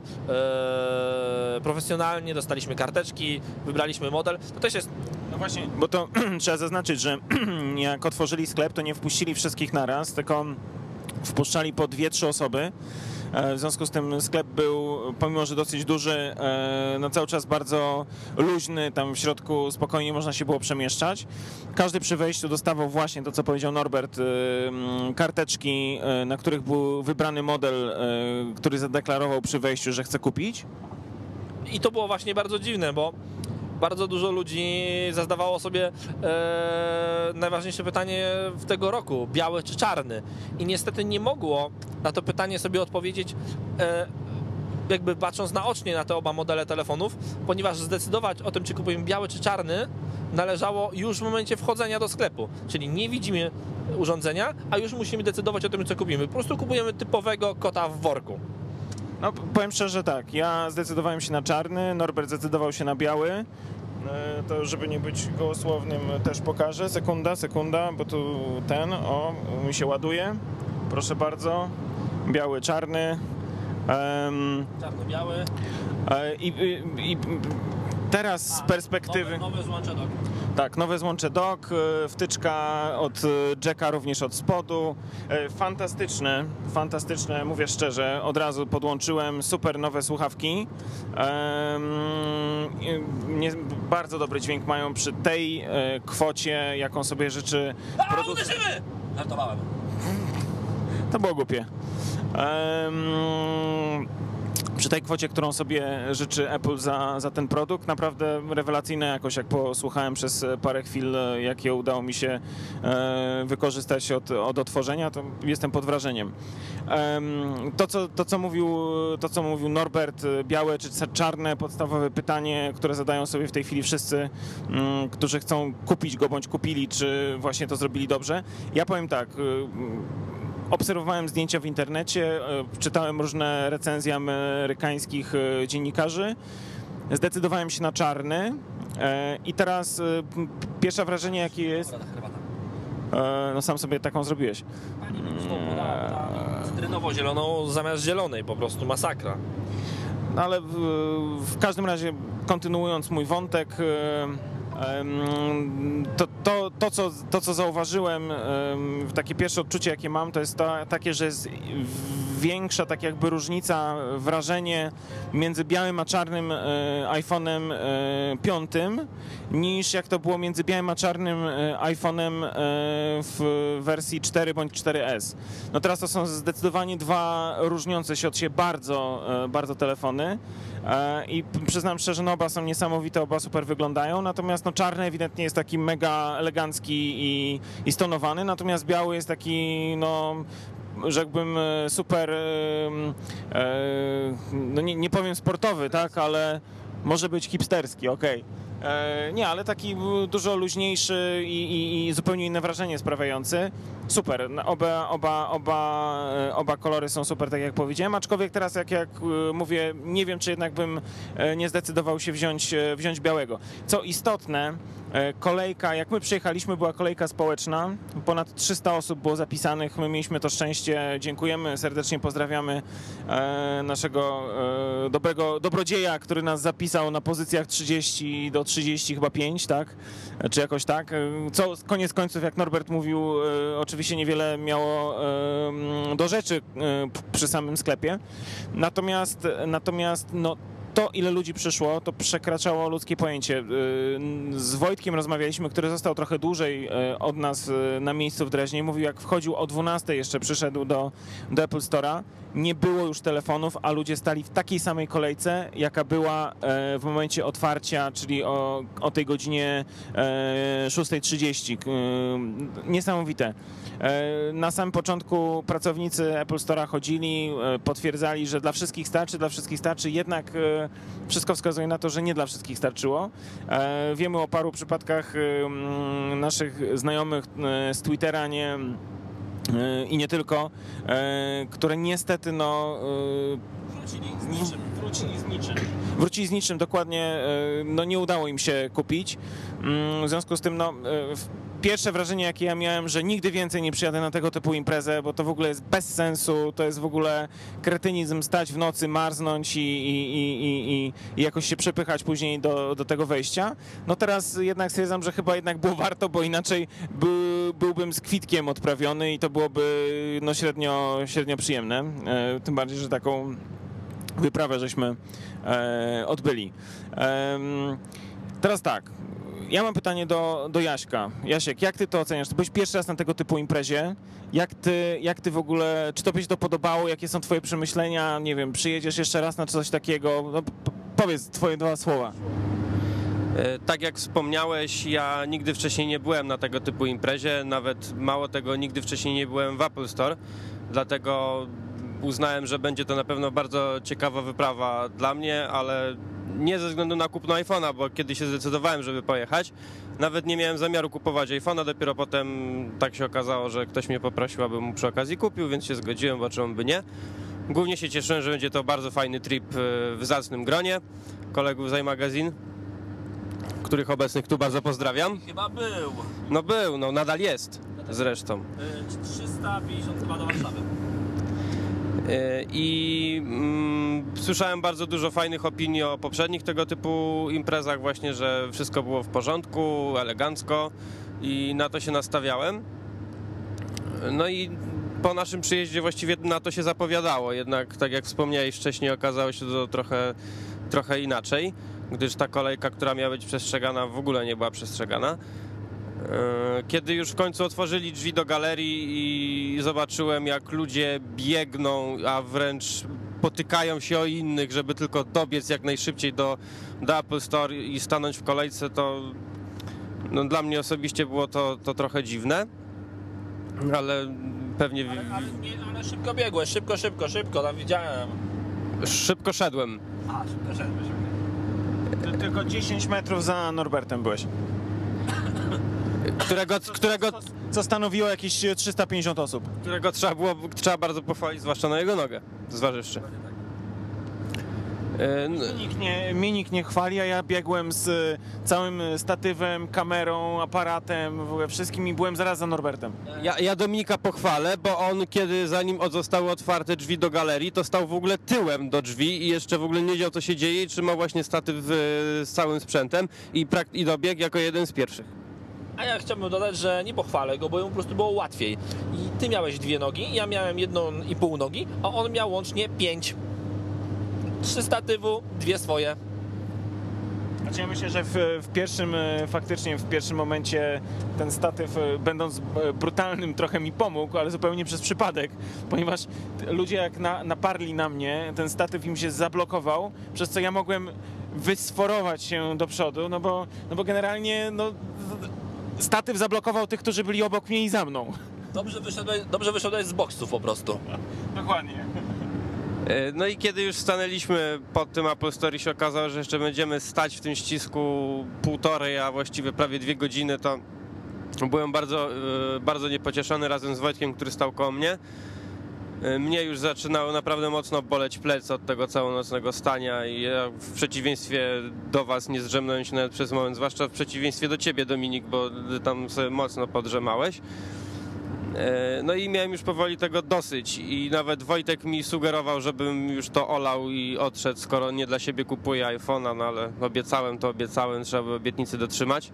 e, profesjonalnie, dostaliśmy karteczki, wybraliśmy model. To też jest... No właśnie, bo to trzeba zaznaczyć, że jak otworzyli sklep, to nie wpuścili wszystkich naraz, tylko wpuszczali po dwie, trzy osoby. W związku z tym sklep był, pomimo że dosyć duży, no cały czas bardzo luźny, tam w środku spokojnie można się było przemieszczać. Każdy przy wejściu dostawał właśnie to, co powiedział Norbert, karteczki, na których był wybrany model, który zadeklarował przy wejściu, że chce kupić. I to było właśnie bardzo dziwne, bo bardzo dużo ludzi zadawało sobie e, najważniejsze pytanie w tego roku, biały czy czarny. I niestety nie mogło na to pytanie sobie odpowiedzieć, e, jakby patrząc naocznie na te oba modele telefonów, ponieważ zdecydować o tym, czy kupujemy biały czy czarny, należało już w momencie wchodzenia do sklepu. Czyli nie widzimy urządzenia, a już musimy decydować o tym, co kupimy. Po prostu kupujemy typowego kota w worku. No powiem szczerze tak, ja zdecydowałem się na czarny, Norbert zdecydował się na biały E, To żeby nie być gołosłownym też pokażę. Sekunda, sekunda, bo tu ten, o, mi się ładuje. Proszę bardzo. Biały, czarny. Em, Czarno-biały. e, i, i, I teraz z perspektywy... Nowe, nowe złącze dock. Tak, nowe złącze dock, e, wtyczka od e, jacka również od spodu. E, Fantastyczne, fantastyczne, mówię szczerze, od razu podłączyłem, super nowe słuchawki. Em, i nie, bardzo dobry dźwięk mają przy tej e, kwocie, jaką sobie życzy producent. Uderzymy! Żartowałem. To było głupie. Em, Przy tej kwocie, którą sobie życzy Apple za, za ten produkt, naprawdę rewelacyjna jakość, jak posłuchałem przez parę chwil, jakie udało mi się e, wykorzystać od, od otworzenia, to jestem pod wrażeniem. Em, to, co, to, co mówił, to, co mówił Norbert, białe czy czarne, podstawowe pytanie, które zadają sobie w tej chwili wszyscy, mm, którzy chcą kupić go bądź kupili, czy właśnie to zrobili dobrze. Ja powiem tak, obserwowałem zdjęcia w internecie, czytałem różne recenzje amerykańskich dziennikarzy. Zdecydowałem się na czarny i teraz pierwsze wrażenie, jakie jest... No sam sobie taką zrobiłeś. Cytrynowo-zieloną zamiast zielonej, po prostu masakra. No ale w, w każdym razie, kontynuując mój wątek, To, to, to, co, to, co zauważyłem, takie pierwsze odczucie, jakie mam, to jest to, takie, że jest większa tak jakby różnica, wrażenie między białym a czarnym iPhone'em piątym, niż jak to było między białym a czarnym iPhone'em w wersji cztery bądź cztery S. No teraz to są zdecydowanie dwa różniące się od siebie bardzo, bardzo telefony. I przyznam szczerze, no oba są niesamowite, oba super wyglądają, natomiast no czarny ewidentnie jest taki mega elegancki i, i stonowany, natomiast biały jest taki, no rzekłbym super, no nie, nie powiem sportowy, tak, ale może być hipsterski, okej. Okay. Nie, ale taki dużo luźniejszy i, i, i zupełnie inne wrażenie sprawiający. Super, oba, oba, oba, oba kolory są super, tak jak powiedziałem, aczkolwiek teraz jak, jak mówię, nie wiem, czy jednak bym nie zdecydował się wziąć, wziąć białego. Co istotne, kolejka, jak my przyjechaliśmy, była kolejka społeczna, ponad trzysta osób było zapisanych, my mieliśmy to szczęście, dziękujemy, serdecznie pozdrawiamy naszego dobrego dobrodzieja, który nas zapisał na pozycjach trzydzieści do trzydziestu chyba pięć, tak, czy jakoś tak, co koniec końców, jak Norbert mówił, oczywiście niewiele miało do rzeczy przy samym sklepie, natomiast, natomiast no to, ile ludzi przyszło, to przekraczało ludzkie pojęcie. Z Wojtkiem rozmawialiśmy, który został trochę dłużej od nas na miejscu w Dreźnie. Mówił, jak wchodził o dwunastej jeszcze, przyszedł do, do Apple Store'a, nie było już telefonów, a ludzie stali w takiej samej kolejce, jaka była w momencie otwarcia, czyli o, o tej godzinie szósta trzydzieści. Niesamowite. Na samym początku pracownicy Apple Store'a chodzili, potwierdzali, że dla wszystkich starczy, dla wszystkich starczy, jednak wszystko wskazuje na to, że nie dla wszystkich starczyło. Wiemy o paru przypadkach naszych znajomych z Twittera, nie, i nie tylko, które niestety no... Wrócili z niczym, wrócili z niczym. Wrócili z niczym, dokładnie, no nie udało im się kupić. W związku z tym, no... Pierwsze wrażenie, jakie ja miałem, że nigdy więcej nie przyjadę na tego typu imprezę, bo to w ogóle jest bez sensu, to jest w ogóle kretynizm, stać w nocy, marznąć i, i, i, i, i jakoś się przepychać później do, do tego wejścia. No teraz jednak stwierdzam, że chyba jednak było warto, bo inaczej by, byłbym z kwitkiem odprawiony i to byłoby no średnio, średnio przyjemne. E, tym bardziej, że taką wyprawę żeśmy e, odbyli. E, teraz tak. Ja mam pytanie do, do Jaśka. Jasiek, jak ty to oceniasz? Ty byłeś pierwszy raz na tego typu imprezie. Jak ty, jak ty w ogóle, czy tobie się to podobało? Jakie są twoje przemyślenia? Nie wiem, przyjedziesz jeszcze raz na coś takiego? No, powiedz twoje dwa słowa. Tak jak wspomniałeś, ja nigdy wcześniej nie byłem na tego typu imprezie, nawet mało tego, nigdy wcześniej nie byłem w Apple Store, dlatego uznałem, że będzie to na pewno bardzo ciekawa wyprawa dla mnie, ale nie ze względu na kupno iPhone'a, bo kiedy się zdecydowałem, żeby pojechać, nawet nie miałem zamiaru kupować iPhone'a, dopiero potem tak się okazało, że ktoś mnie poprosił, abym mu przy okazji kupił, więc się zgodziłem, bo czemu by nie. Głównie się cieszyłem, że będzie to bardzo fajny trip w zacnym gronie kolegów z iMagazine. których obecnych tu bardzo pozdrawiam. Chyba był. No był, no nadal jest zresztą. Y, trzysta pięćdziesiąt chyba do Warszawy. Y, I mm, słyszałem bardzo dużo fajnych opinii o poprzednich tego typu imprezach właśnie, że wszystko było w porządku, elegancko i na to się nastawiałem. No i po naszym przyjeździe właściwie na to się zapowiadało, jednak tak jak wspomniałeś wcześniej, okazało się to trochę, trochę inaczej, gdyż ta kolejka, która miała być przestrzegana, w ogóle nie była przestrzegana. Kiedy już w końcu otworzyli drzwi do galerii i zobaczyłem, jak ludzie biegną, a wręcz potykają się o innych, żeby tylko dobiec jak najszybciej do, do Apple Store i stanąć w kolejce, to no, dla mnie osobiście było to, to trochę dziwne, ale pewnie... Ale, ale, nie, ale szybko biegłeś, szybko, szybko, szybko, tam widziałem. Szybko szedłem. A, szybko szedłeś. Ty- Tylko dziesięć metrów za Norbertem byłeś. Którego, którego, Co stanowiło jakieś trzysta pięćdziesiąt osób. którego trzeba było trzeba bardzo pochwalić, zwłaszcza na jego nogę, zważywszy. E, n- Mnie nikt, nie, mnie nikt nie chwali, a ja biegłem z całym statywem, kamerą, aparatem, w ogóle wszystkim i byłem zaraz za Norbertem. Ja, ja Dominika pochwalę, bo on kiedy zanim od- zostały otwarte drzwi do galerii, to stał w ogóle tyłem do drzwi i jeszcze w ogóle nie wiedział, co się dzieje i trzymał właśnie statyw e, z całym sprzętem i, prak- i dobiegł jako jeden z pierwszych. A ja chciałbym dodać, że nie pochwalę go, bo mu po prostu było łatwiej. I ty miałeś dwie nogi, ja miałem jedną i pół nogi, a on miał łącznie pięć. Trzy statywu, dwie swoje. Znaczy ja myślę, że w, w pierwszym, e, faktycznie w pierwszym momencie ten statyw, e, będąc e, brutalnym, trochę mi pomógł, ale zupełnie przez przypadek, ponieważ t- ludzie jak na, naparli na mnie, ten statyw im się zablokował, przez co ja mogłem wysforować się do przodu, no bo, no bo generalnie no, statyw zablokował tych, którzy byli obok mnie i za mną. Dobrze wyszedłeś, dobrze wyszedłeś z boksów po prostu. Dokładnie. E, No i kiedy już stanęliśmy pod tym Apple Store i się okazało, że jeszcze będziemy stać w tym ścisku półtorej, a właściwie prawie dwie godziny, to byłem bardzo, e, bardzo niepocieszony razem z Wojtkiem, który stał koło mnie. E, Mnie już zaczynało naprawdę mocno boleć plecy od tego całonocnego stania i ja w przeciwieństwie do was nie zdrzemnąłem się nawet przez moment, zwłaszcza w przeciwieństwie do ciebie, Dominik, bo ty tam sobie mocno podrzemałeś. E, No i miałem już powoli tego dosyć i nawet Wojtek mi sugerował, żebym już to olał i odszedł, skoro nie dla siebie kupuję iPhone'a, no ale obiecałem to obiecałem, trzeba by obietnicy dotrzymać.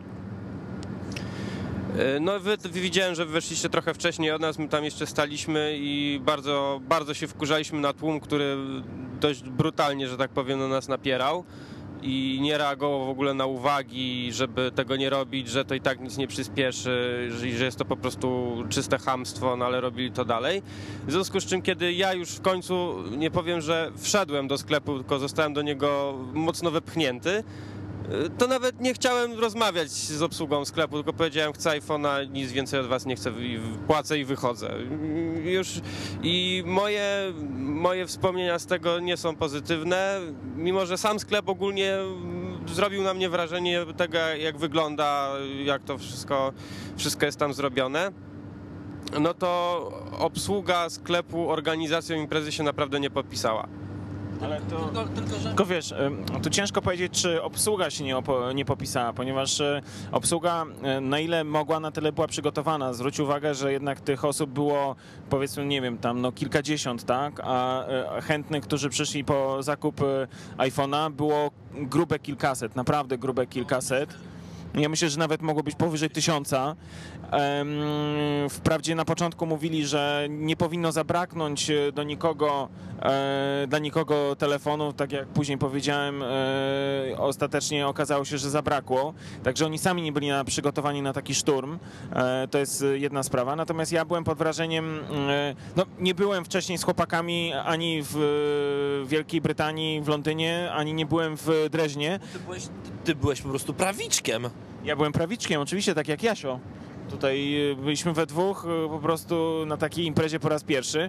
E, No wy, wy widziałem, że weszliście trochę wcześniej od nas, my tam jeszcze staliśmy i bardzo, bardzo się wkurzaliśmy na tłum, który dość brutalnie, że tak powiem, na nas napierał i nie reagował w ogóle na uwagi, żeby tego nie robić, że to i tak nic nie przyspieszy, że, że jest to po prostu czyste chamstwo, no ale robili to dalej. W związku z czym, kiedy ja już w końcu, nie powiem, że wszedłem do sklepu, tylko zostałem do niego mocno wepchnięty, to nawet nie chciałem rozmawiać z obsługą sklepu, tylko powiedziałem, chcę iPhone'a, nic więcej od was nie chcę, płacę i wychodzę. Już i moje, moje wspomnienia z tego nie są pozytywne, mimo że sam sklep ogólnie zrobił na mnie wrażenie tego, jak wygląda, jak to wszystko, wszystko jest tam zrobione. No to obsługa sklepu organizacją imprezy się naprawdę nie podpisała. Ale to... Tylko, tylko, że... Tylko wiesz, em, tu ciężko powiedzieć, czy obsługa się nie, opo- nie popisała, ponieważ e, obsługa e, na ile mogła, na tyle była przygotowana. Zwróć uwagę, że jednak tych osób było, powiedzmy, nie wiem, tam no kilkadziesiąt, tak? A e, chętnych, którzy przyszli po zakup e, iPhone'a, było grube kilkaset, naprawdę grube kilkaset. Ja myślę, że nawet mogło być powyżej tysiąca. Em, Wprawdzie na początku mówili, że nie powinno zabraknąć e, do nikogo, e, dla nikogo telefonu, tak jak później powiedziałem, e, ostatecznie okazało się, że zabrakło. Także oni sami nie byli na, przygotowani na taki szturm. E, to jest jedna sprawa. Natomiast ja byłem pod wrażeniem, e, no nie byłem wcześniej z chłopakami ani w Wielkiej Brytanii, w Londynie, ani nie byłem w Dreźnie. Ty byłeś, ty, ty byłeś po prostu prawiczkiem. Ja byłem prawiczkiem, oczywiście, tak jak Jasio. Tutaj byliśmy we dwóch po prostu na takiej imprezie po raz pierwszy.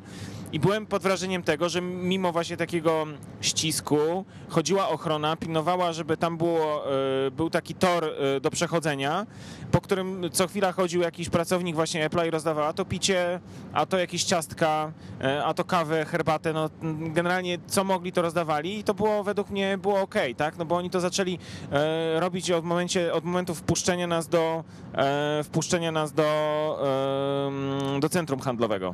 i byłem pod wrażeniem tego, że mimo właśnie takiego ścisku chodziła ochrona, pilnowała, żeby tam było, y, był taki tor y, do przechodzenia, po którym co chwila chodził jakiś pracownik właśnie Apple'a i rozdawał a to picie, a to jakieś ciastka, y, a to kawę, herbatę, no generalnie co mogli to rozdawali i to było według mnie było okej, tak, no bo oni to zaczęli y, robić od, momencie, od momentu wpuszczenia nas do, y, wpuszczenia nas do, y, do centrum handlowego.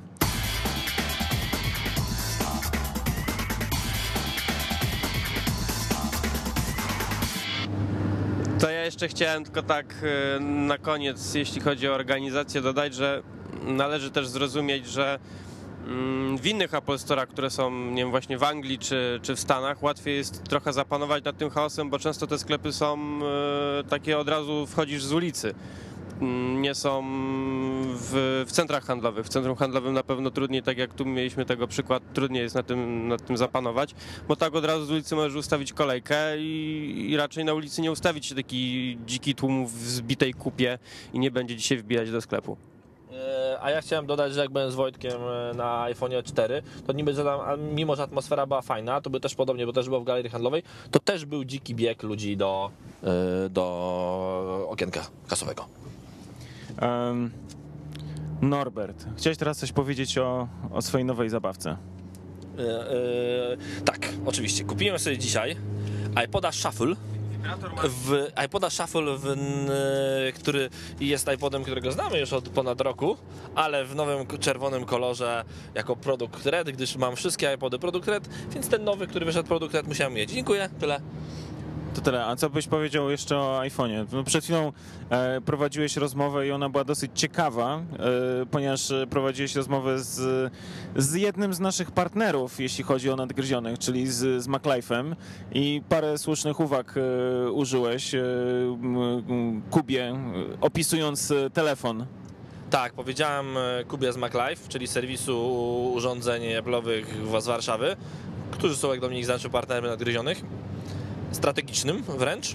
To ja jeszcze chciałem tylko tak e, na koniec, jeśli chodzi o organizację, dodać, że należy też zrozumieć, że mm, w innych Apple Store'ach, które są, nie wiem, właśnie w Anglii czy, czy w Stanach, łatwiej jest trochę zapanować nad tym chaosem, bo często te sklepy są e, takie, od razu wchodzisz z ulicy. Nie są w, w centrach handlowych. W centrum handlowym na pewno trudniej, tak jak tu mieliśmy tego przykład, trudniej jest nad tym, nad tym zapanować, bo tak od razu z ulicy możesz ustawić kolejkę i, i raczej na ulicy nie ustawić się taki dziki tłum w zbitej kupie i nie będzie dzisiaj wbijać do sklepu. A ja chciałem dodać, że jak byłem z Wojtkiem na iPhone cztery, to niby, że tam, mimo że atmosfera była fajna, to by też podobnie, bo też było w galerii handlowej, to też był dziki bieg ludzi do, do okienka kasowego. Um, Norbert, chciałeś teraz coś powiedzieć o, o swojej nowej zabawce? Yy, yy, tak, oczywiście. Kupiłem sobie dzisiaj iPoda Shuffle. W iPoda Shuffle, w, który jest iPodem, którego znamy już od ponad roku, ale w nowym czerwonym kolorze jako produkt Red, gdyż mam wszystkie iPody produkt Red, więc ten nowy, który wyszedł produkt Red, musiałem mieć. Dziękuję, tyle. To tyle. A co byś powiedział jeszcze o iPhone'ie? No przed chwilą e, prowadziłeś rozmowę i ona była dosyć ciekawa, e, ponieważ prowadziłeś rozmowę z, z jednym z naszych partnerów, jeśli chodzi o nadgryzionych, czyli z, z MacLife'em i parę słusznych uwag e, użyłeś e, Kubie, opisując telefon. Tak, powiedziałem Kubie z MacLife, czyli serwisu urządzeń Apple'owych z Warszawy, którzy są, jak Dominik zaznaczył, partnerem nadgryzionych, strategicznym wręcz,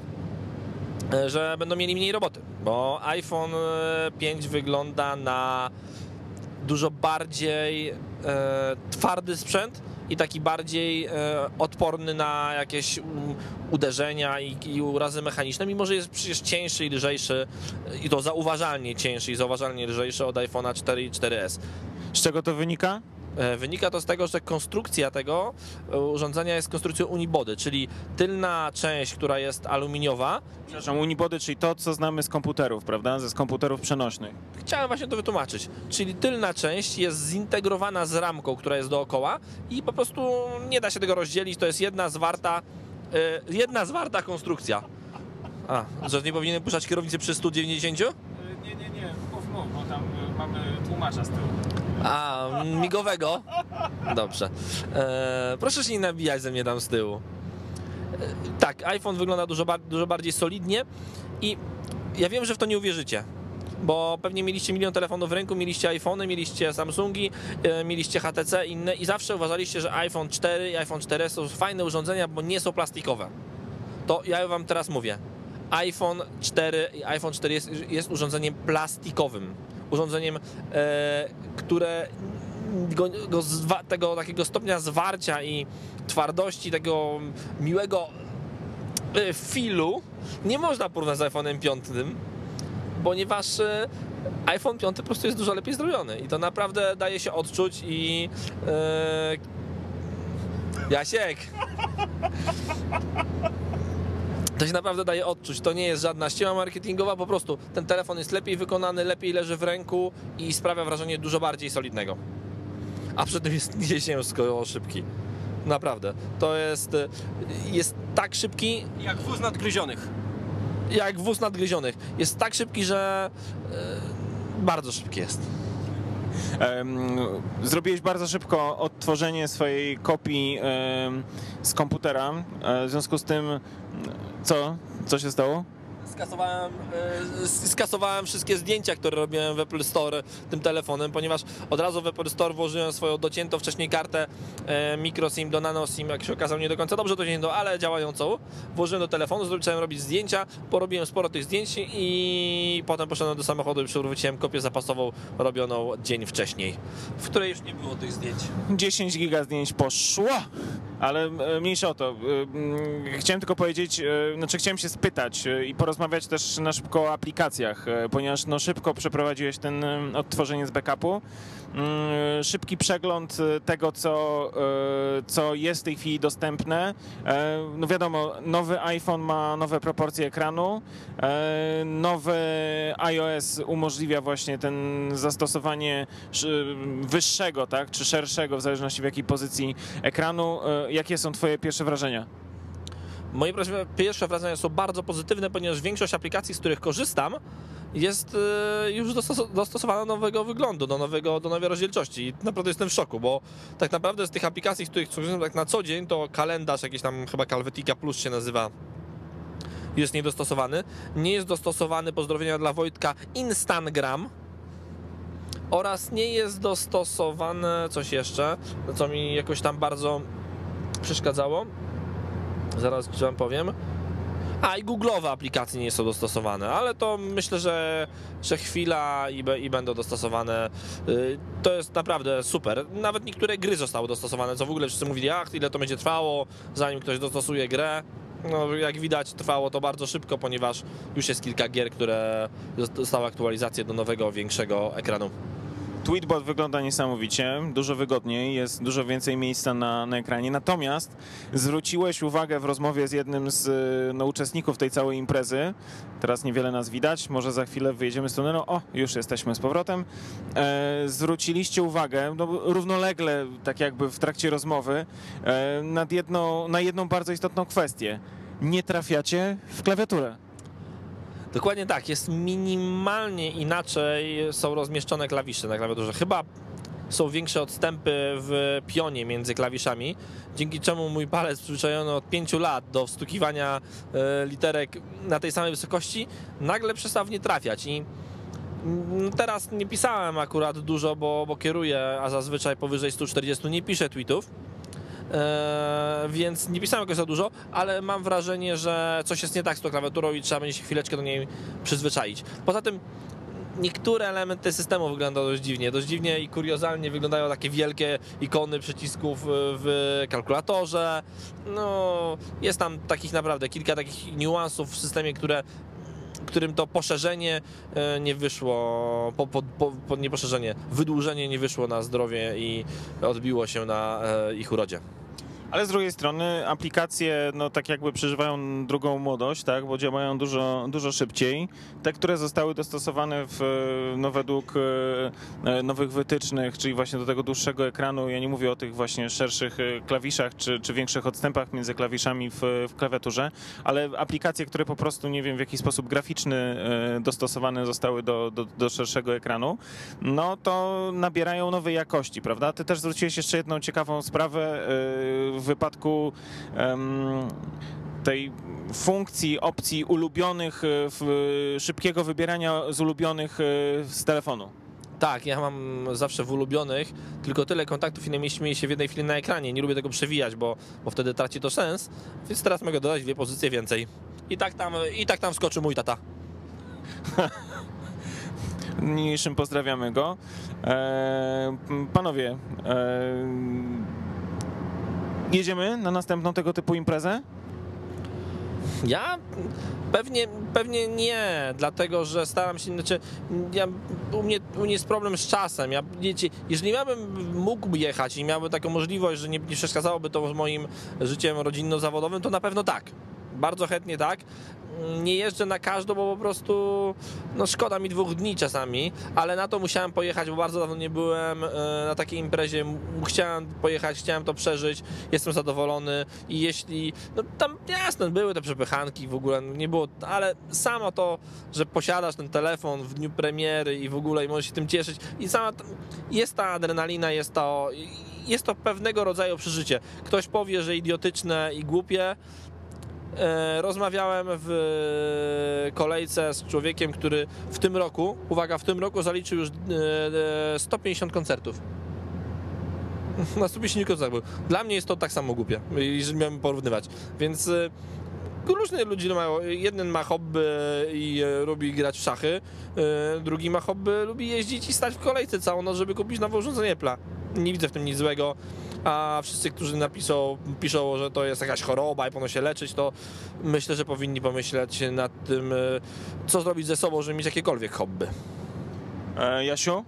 że będą mieli mniej roboty, bo iPhone pięć wygląda na dużo bardziej e, twardy sprzęt i taki bardziej e, odporny na jakieś u, uderzenia i, i urazy mechaniczne, mimo że jest przecież cieńszy i lżejszy i to zauważalnie cieńszy i zauważalnie lżejszy od iPhone'a cztery i cztery S. Z czego to wynika? Wynika to z tego, że konstrukcja tego urządzenia jest konstrukcją unibody, czyli tylna część, która jest aluminiowa. Przepraszam, unibody, czyli to, co znamy z komputerów, prawda? Ze z komputerów przenośnych. Chciałem właśnie to wytłumaczyć. Czyli tylna część jest zintegrowana z ramką, która jest dookoła i po prostu nie da się tego rozdzielić. To jest jedna zwarta, yy, jedna zwarta konstrukcja. A, że nie powinienem puszczać kierownicy przy stu dziewięćdziesięciu? Nie, nie, nie, mów, mów, bo tam mamy tłumacza z tyłu. A, migowego? Dobrze. E, proszę się nie nabijać ze mnie tam z tyłu. E, tak, iPhone wygląda dużo, bar dużo bardziej solidnie i ja wiem, że w to nie uwierzycie, bo pewnie mieliście milion telefonów w ręku, mieliście iPhony, mieliście Samsungi, e, mieliście H T C inne i zawsze uważaliście, że iPhone cztery i iPhone cztery S są fajne urządzenia, bo nie są plastikowe. To ja wam teraz mówię. iPhone cztery i iPhone cztery jest, jest urządzeniem plastikowym. Urządzeniem, e, które go, go zwa, tego takiego stopnia zwarcia i twardości, tego miłego e, filu nie można porównać z iPhone'em pięć, ponieważ e, iPhone pięć po prostu jest dużo lepiej zrobiony i to naprawdę daje się odczuć i e, Jasiek to się naprawdę daje odczuć, to nie jest żadna ściema marketingowa, po prostu ten telefon jest lepiej wykonany, lepiej leży w ręku i sprawia wrażenie dużo bardziej solidnego. A przy tym jest nieziemsko szybki. Naprawdę. To jest, jest tak szybki... Jak wóz nadgryzionych. Jak wóz nadgryzionych. Jest tak szybki, że e, bardzo szybki jest. Um, zrobiłeś bardzo szybko odtworzenie swojej kopii um, z komputera. E, w związku z tym, co? Co się stało? skasowałem, e, skasowałem wszystkie zdjęcia, które robiłem w Apple Store tym telefonem, ponieważ od razu w Apple Store włożyłem swoją dociętą wcześniej kartę e, microSIM do nanoSIM, jak się okazało nie do końca dobrze dociętą, ale działającą. Włożyłem do telefonu, zacząłem robić zdjęcia, porobiłem sporo tych zdjęć i potem poszedłem do samochodu i przywróciłem kopię zapasową robioną dzień wcześniej, w której już nie było tych zdjęć. dziesięć giga zdjęć poszło, ale e, mniejsza o to. E, mm, Chciałem tylko powiedzieć, e, znaczy chciałem się spytać e, i porozmawiać też na szybko o aplikacjach, e, ponieważ no szybko przeprowadziłeś ten e, odtworzenie z backupu. Mm, Szybki przegląd e, tego, co, e, co jest w tej chwili dostępne. E, No wiadomo, nowy iPhone ma nowe proporcje ekranu, e, nowy iOS umożliwia właśnie ten zastosowanie sz- wyższego, tak, czy szerszego, w zależności w jakiej pozycji ekranu. E, Jakie są twoje pierwsze wrażenia? Moje pierwsze wrażenia są bardzo pozytywne, ponieważ większość aplikacji, z których korzystam, jest e, już dostos- dostosowana do nowego wyglądu, do, nowego, do nowej rozdzielczości. I naprawdę jestem w szoku, bo tak naprawdę z tych aplikacji, z których korzystam tak na co dzień, to kalendarz jakiś tam chyba Calvetica Plus się nazywa, jest niedostosowany. Nie jest dostosowany, pozdrowienia dla Wojtka, Instagram oraz nie jest dostosowane coś jeszcze, co mi jakoś tam bardzo przeszkadzało. Zaraz ci wam powiem. A i Google'owe aplikacje nie są dostosowane, ale to myślę, że, że chwila i, be, i będą dostosowane. Yy, to jest naprawdę super. Nawet niektóre gry zostały dostosowane, co w ogóle wszyscy mówili, ach, ile to będzie trwało, zanim ktoś dostosuje grę. No, jak widać, trwało to bardzo szybko, ponieważ już jest kilka gier, które dostały aktualizację do nowego, większego ekranu. Tweetbot wygląda niesamowicie, dużo wygodniej, jest dużo więcej miejsca na, na ekranie. Natomiast zwróciłeś uwagę w rozmowie z jednym z no, uczestników tej całej imprezy, teraz niewiele nas widać, może za chwilę wyjedziemy z tunelu, o, już jesteśmy z powrotem. E, zwróciliście uwagę, no, równolegle, tak jakby w trakcie rozmowy, e, nad jedną, na jedną bardzo istotną kwestię. Nie trafiacie w klawiaturę. Dokładnie tak, jest minimalnie inaczej są rozmieszczone klawisze na klawiaturze. Chyba są większe odstępy w pionie między klawiszami, dzięki czemu mój palec przyzwyczajony od pięciu lat do wstukiwania literek na tej samej wysokości nagle przestał w nie trafiać i teraz nie pisałem akurat dużo, bo, bo kieruję, a zazwyczaj powyżej stu czterdziestu nie piszę tweetów. Eee, więc nie pisałem jakoś za dużo, ale mam wrażenie, że coś jest nie tak z tą klawiaturą i trzeba będzie się chwileczkę do niej przyzwyczaić. Poza tym niektóre elementy systemu wyglądają dość dziwnie. Dość dziwnie i kuriozalnie wyglądają takie wielkie ikony przycisków w kalkulatorze. No, jest tam takich naprawdę kilka takich niuansów w systemie, które którym to poszerzenie nie wyszło, po, po, po, nie poszerzenie, wydłużenie nie wyszło na zdrowie i odbiło się na ich urodzie. Ale z drugiej strony aplikacje no tak jakby przeżywają drugą młodość, tak, bo działają dużo, dużo szybciej. Te, które zostały dostosowane w, no według e, nowych wytycznych, czyli właśnie do tego dłuższego ekranu, ja nie mówię o tych właśnie szerszych klawiszach czy, czy większych odstępach między klawiszami w, w klawiaturze, ale aplikacje, które po prostu nie wiem w jaki sposób graficzny e, dostosowane zostały do, do, do szerszego ekranu, no to nabierają nowej jakości, prawda? Ty też zwróciłeś jeszcze jedną ciekawą sprawę e, w wypadku um, tej funkcji, opcji ulubionych, w, szybkiego wybierania z ulubionych z telefonu. Tak, ja mam zawsze w ulubionych tylko tyle kontaktów, ile mieści się w jednej chwili na ekranie. Nie lubię tego przewijać, bo, bo wtedy traci to sens, więc teraz mogę dodać dwie pozycje więcej. I tak tam, i tak tam wskoczy mój tata. Niniejszym pozdrawiamy go. E, panowie, e, jedziemy na następną tego typu imprezę? Ja pewnie, pewnie nie, dlatego że staram się, znaczy ja, u, mnie, u mnie jest problem z czasem. Ja, jeżeli miałbym mógł jechać i miałbym taką możliwość, że nie, nie przeszkadzałoby to z moim życiem rodzinno-zawodowym, to na pewno tak. Bardzo chętnie tak. Nie jeżdżę na każdą, bo po prostu no szkoda mi dwóch dni czasami, ale na to musiałem pojechać, bo bardzo dawno nie byłem na takiej imprezie. Chciałem pojechać, chciałem to przeżyć, jestem zadowolony i jeśli, no tam jasne, były te przepychanki w ogóle, nie było, ale samo to, że posiadasz ten telefon w dniu premiery i w ogóle i możesz się tym cieszyć i sama, jest ta adrenalina, jest to, jest to pewnego rodzaju przeżycie. Ktoś powie, że idiotyczne i głupie, E, rozmawiałem w kolejce z człowiekiem, który w tym roku, uwaga, w tym roku zaliczył już e, sto pięćdziesiąt koncertów. Na stu pięćdziesięciu koncertach był. Dla mnie jest to tak samo głupie, jeżeli miałem porównywać. Więc e, różne ludzie mają, jeden ma hobby i e, lubi grać w szachy, e, drugi ma hobby, lubi jeździć i stać w kolejce całą noc, żeby kupić nowe urządzenie Apple'a. Nie widzę w tym nic złego, a wszyscy, którzy napiszą, piszą, że to jest jakaś choroba i powinno się leczyć, to myślę, że powinni pomyśleć nad tym, e, co zrobić ze sobą, żeby mieć jakiekolwiek hobby. E, Jasiu?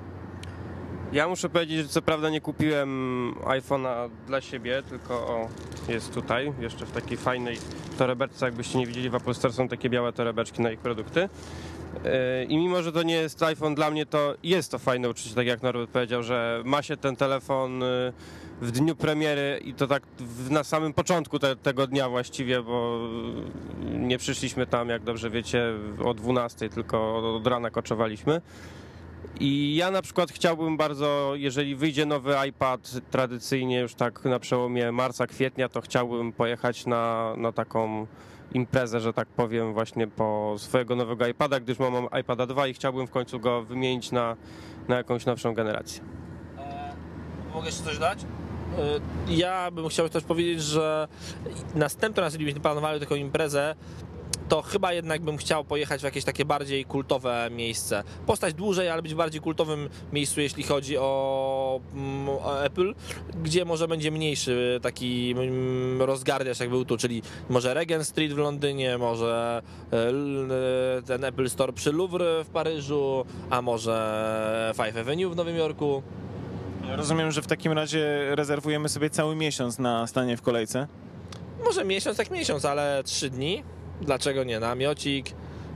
Ja muszę powiedzieć, że co prawda nie kupiłem iPhone'a dla siebie, tylko o, jest tutaj, jeszcze w takiej fajnej torebeczce, jakbyście nie widzieli, w Apple Store są takie białe torebeczki na ich produkty. Yy, I mimo, że to nie jest iPhone dla mnie, to jest to fajne uczucie, tak jak Norbert powiedział, że ma się ten telefon yy, w dniu premiery i to tak w, na samym początku te, tego dnia właściwie, bo nie przyszliśmy tam, jak dobrze wiecie, o dwunastej, tylko od, od rana koczowaliśmy. I ja na przykład chciałbym bardzo, jeżeli wyjdzie nowy iPad tradycyjnie już tak na przełomie marca, kwietnia, to chciałbym pojechać na, na taką imprezę, że tak powiem, właśnie po swojego nowego iPada, gdyż mam iPada dwa i chciałbym w końcu go wymienić na, na jakąś nowszą generację. E, mogę jeszcze coś dać? E, ja bym chciał też powiedzieć, że następnym razem, gdybyśmy planowali taką imprezę, to chyba jednak bym chciał pojechać w jakieś takie bardziej kultowe miejsce. Postać dłużej, ale być w bardziej kultowym miejscu, jeśli chodzi o, o Apple, gdzie może będzie mniejszy taki rozgardiasz, jak był tu, czyli może Regent Street w Londynie, może ten Apple Store przy Louvre w Paryżu, a może Five Avenue w Nowym Jorku. Rozumiem, że w takim razie rezerwujemy sobie cały miesiąc na stanie w kolejce. Może miesiąc, tak miesiąc, ale trzy dni. Dlaczego nie? Namiocik,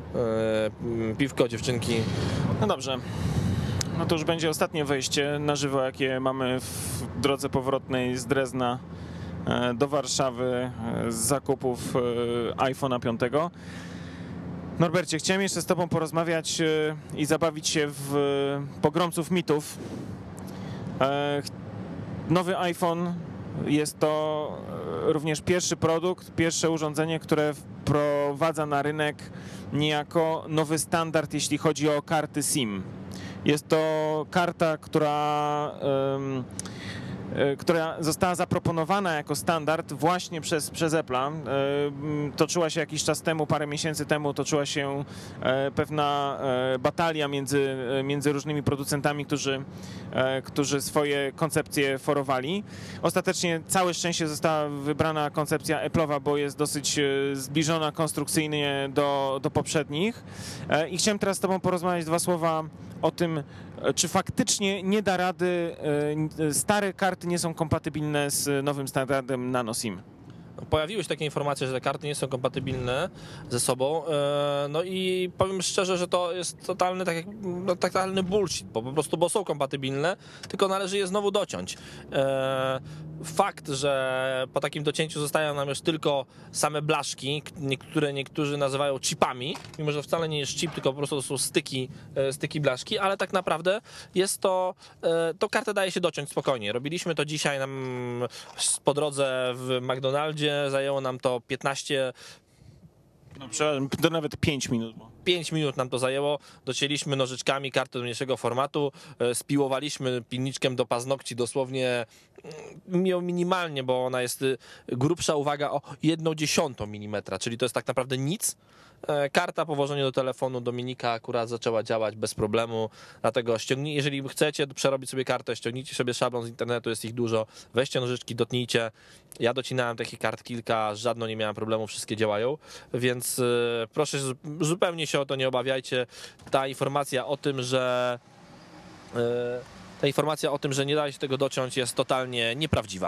yy, piwko, dziewczynki. No dobrze. No to już będzie ostatnie wejście na żywo, jakie mamy w drodze powrotnej z Drezna do Warszawy z zakupów iPhone'a piątego. Norbercie, chciałem jeszcze z Tobą porozmawiać i zabawić się w pogromców mitów. Nowy iPhone jest to również pierwszy produkt, pierwsze urządzenie, które wprowadza na rynek niejako nowy standard, jeśli chodzi o karty SIM. Jest to karta, która, um, która została zaproponowana jako standard właśnie przez, przez Apple'a. Toczyła się jakiś czas temu, parę miesięcy temu, toczyła się pewna batalia między, między różnymi producentami, którzy, którzy swoje koncepcje forowali. Ostatecznie całe szczęście została wybrana koncepcja Apple'owa, bo jest dosyć zbliżona konstrukcyjnie do, do poprzednich. I chciałem teraz z Tobą porozmawiać dwa słowa o tym, czy faktycznie nie da rady, stare karty nie są kompatybilne z nowym standardem Nano SIM. Pojawiły się takie informacje, że te karty nie są kompatybilne ze sobą, no i powiem szczerze, że to jest totalny, tak jak, no, totalny bullshit, bo po prostu bo są kompatybilne, tylko należy je znowu dociąć. Fakt, że po takim docięciu zostają nam już tylko same blaszki, niektóre niektórzy nazywają chipami, mimo że wcale nie jest chip, tylko po prostu to są styki, styki blaszki, ale tak naprawdę jest to, to kartę daje się dociąć spokojnie. Robiliśmy to dzisiaj nam po drodze w McDonaldzie, zajęło nam to piętnaście, no, przepraszam, to nawet pięć minut. Bo... pięć minut nam to zajęło, docięliśmy nożyczkami kartę do mniejszego formatu, spiłowaliśmy pilniczkiem do paznokci dosłownie minimalnie, bo ona jest grubsza, uwaga, o jedną dziesiątą milimetra, czyli to jest tak naprawdę nic. Karta po włożeniu do telefonu Dominika akurat zaczęła działać bez problemu, dlatego ściągnij, jeżeli chcecie przerobić sobie kartę, ściągnijcie sobie szablon z internetu, jest ich dużo, weźcie nożyczki, dotnijcie. Ja docinałem takich kart kilka, żadną nie miałem problemu, wszystkie działają, więc proszę, zupełnie się o to nie obawiajcie. Ta informacja o tym, że ta informacja o tym, że nie da się tego dociąć, jest totalnie nieprawdziwa.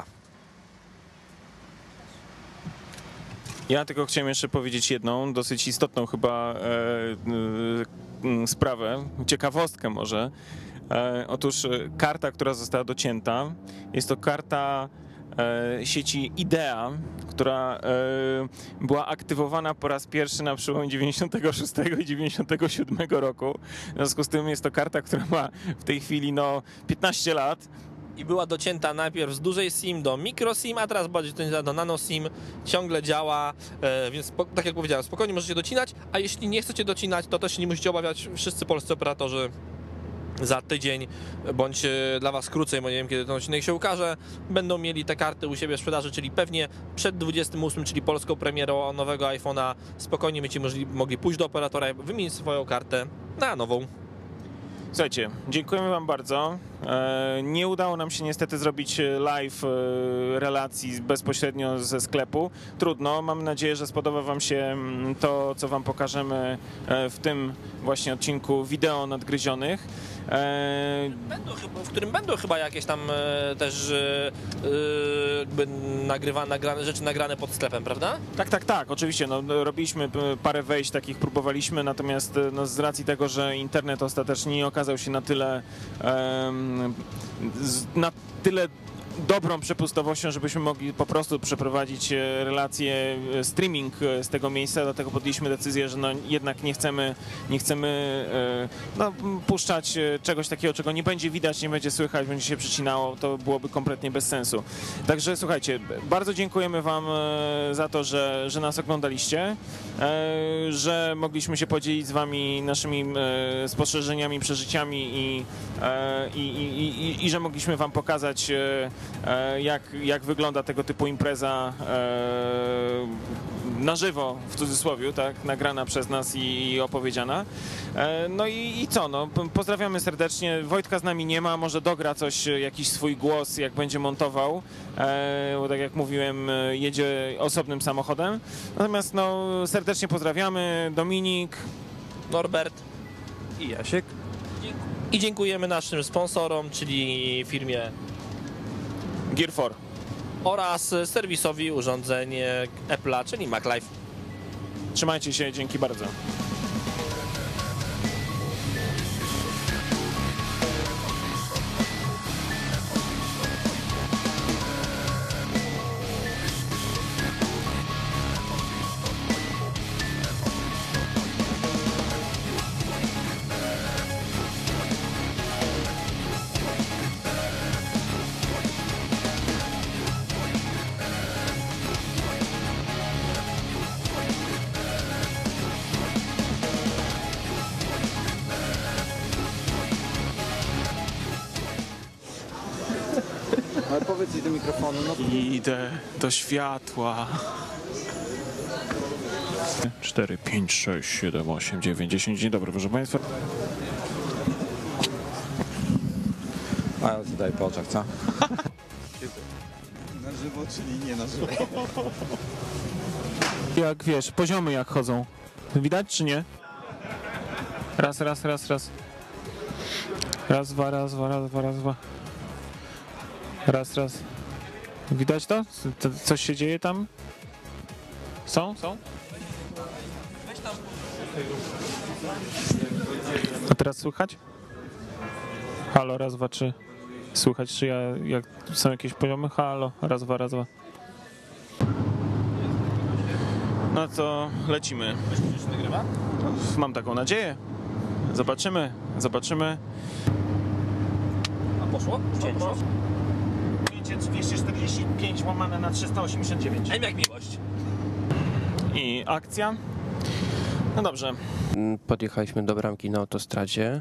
Ja tylko chciałem jeszcze powiedzieć jedną, dosyć istotną chyba e, e, sprawę, ciekawostkę może. E, otóż karta, która została docięta, jest to karta e, sieci Idea, która e, była aktywowana po raz pierwszy na przełomie dziewięćdziesiątego szóstego i dziewięćdziesiątego siódmego roku. W związku z tym jest to karta, która ma w tej chwili no, piętnaście lat. i była docięta najpierw z dużej SIM do micro SIM, a teraz będzie docięta do nano SIM, ciągle działa, e, więc spo, tak jak powiedziałem, spokojnie możecie docinać, a jeśli nie chcecie docinać, to też się nie musicie obawiać, wszyscy polscy operatorzy za tydzień, bądź dla Was krócej, bo nie wiem kiedy ten odcinek się ukaże, będą mieli te karty u siebie w sprzedaży, czyli pewnie przed dwudziestym ósmym, czyli polską premierą nowego iPhone'a, spokojnie będziecie mogli, mogli pójść do operatora i wymienić swoją kartę na nową. Słuchajcie, dziękujemy Wam bardzo. E, Nie udało nam się niestety zrobić live e, relacji bezpośrednio ze sklepu. Trudno, mam nadzieję, że spodoba Wam się mm, to, co Wam pokażemy e, w tym właśnie odcinku wideo nadgryzionych. E, Będą, chyba- w którym będą chyba jakieś tam e, też e, e, jakby nagrywa, nagrane, rzeczy nagrane pod sklepem, prawda? Tak, tak, tak, oczywiście. No, robiliśmy p- parę wejść takich, próbowaliśmy, natomiast e, no, z racji tego, że internet ostatecznie nie okazał się na tyle em, z, na tyle dobrą przepustowością, żebyśmy mogli po prostu przeprowadzić e, relację, e, streaming e, z tego miejsca, dlatego podjęliśmy decyzję, że no jednak nie chcemy, nie chcemy e, no, m, puszczać e, czegoś takiego, czego nie będzie widać, nie będzie słychać, będzie się przecinało, to byłoby kompletnie bez sensu. Także słuchajcie, bardzo dziękujemy Wam e, za to, że, że nas oglądaliście, e, że mogliśmy się podzielić z Wami naszymi e, spostrzeżeniami, przeżyciami i, e, i, i, i, i że mogliśmy Wam pokazać e, e, jak, jak wygląda tego typu impreza e, na żywo, w cudzysłowie, tak, nagrana przez nas i, i opowiedziana. E, no i, i co, no, p- pozdrawiamy serdecznie. Wojtka z nami nie ma, może dogra coś, e, jakiś swój głos, jak będzie montował, e, bo tak jak mówiłem, e, jedzie osobnym samochodem. Natomiast no, serdecznie pozdrawiamy, Dominik. Norbert. I Jasiek. I dziękujemy naszym sponsorom, czyli firmie Gear cztery. oraz serwisowi urządzeń Apple'a, czyli MacLife. Trzymajcie się, dzięki bardzo. Ale powiedz ci do mikrofonu, no Idę do światła. cztery, pięć, sześć, siedem, osiem, dziewięć, dziesięć. Dzień dobry, proszę Państwa. a daj po oczach, co? Na żywo, czyli nie na żywo. Jak wiesz, poziomy jak chodzą. Widać czy nie? Raz, raz, raz, raz. Raz, dwa, raz, dwa, raz, dwa, raz, dwa. Raz, raz. Widać to? Co- Coś się dzieje tam? Są? Są? A teraz słychać? Halo, raz, dwa, trzy. Słychać, czy ja, jak są jakieś poziomy? Halo, raz, dwa, raz, dwa. No to lecimy. Mam taką nadzieję. Zobaczymy, zobaczymy. A poszło? Poszło? dwieście czterdzieści pięć łamane na trzysta osiemdziesiąt dziewięć. A im jak miłość. I akcja. No dobrze. Podjechaliśmy do bramki na autostradzie.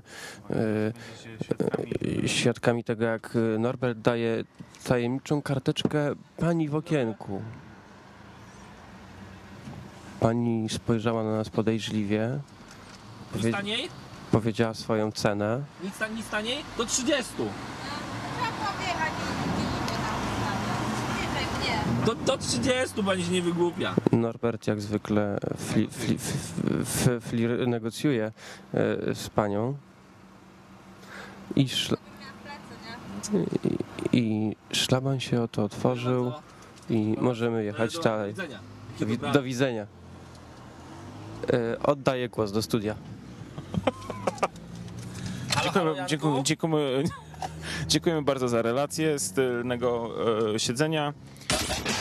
Yy, yy, Świadkami tego, jak Norbert daje tajemniczą karteczkę pani w okienku. Pani spojrzała na nas podejrzliwie. Nic Powie- taniej? powiedziała swoją cenę. Nic, ta- nic taniej? Do trzydziestu. Do, do trzydziestu pani się nie wygłupia. Norbert jak zwykle fli, fli, f, f, flir negocjuje e, z panią i, szla, i, i szlaban się oto otworzył i możemy jechać dalej. Do, wi- do widzenia. E, Oddaję głos do studia. Dziękujemy, dziękujemy, dziękujemy, dziękujemy bardzo za relację z tylnego e, siedzenia.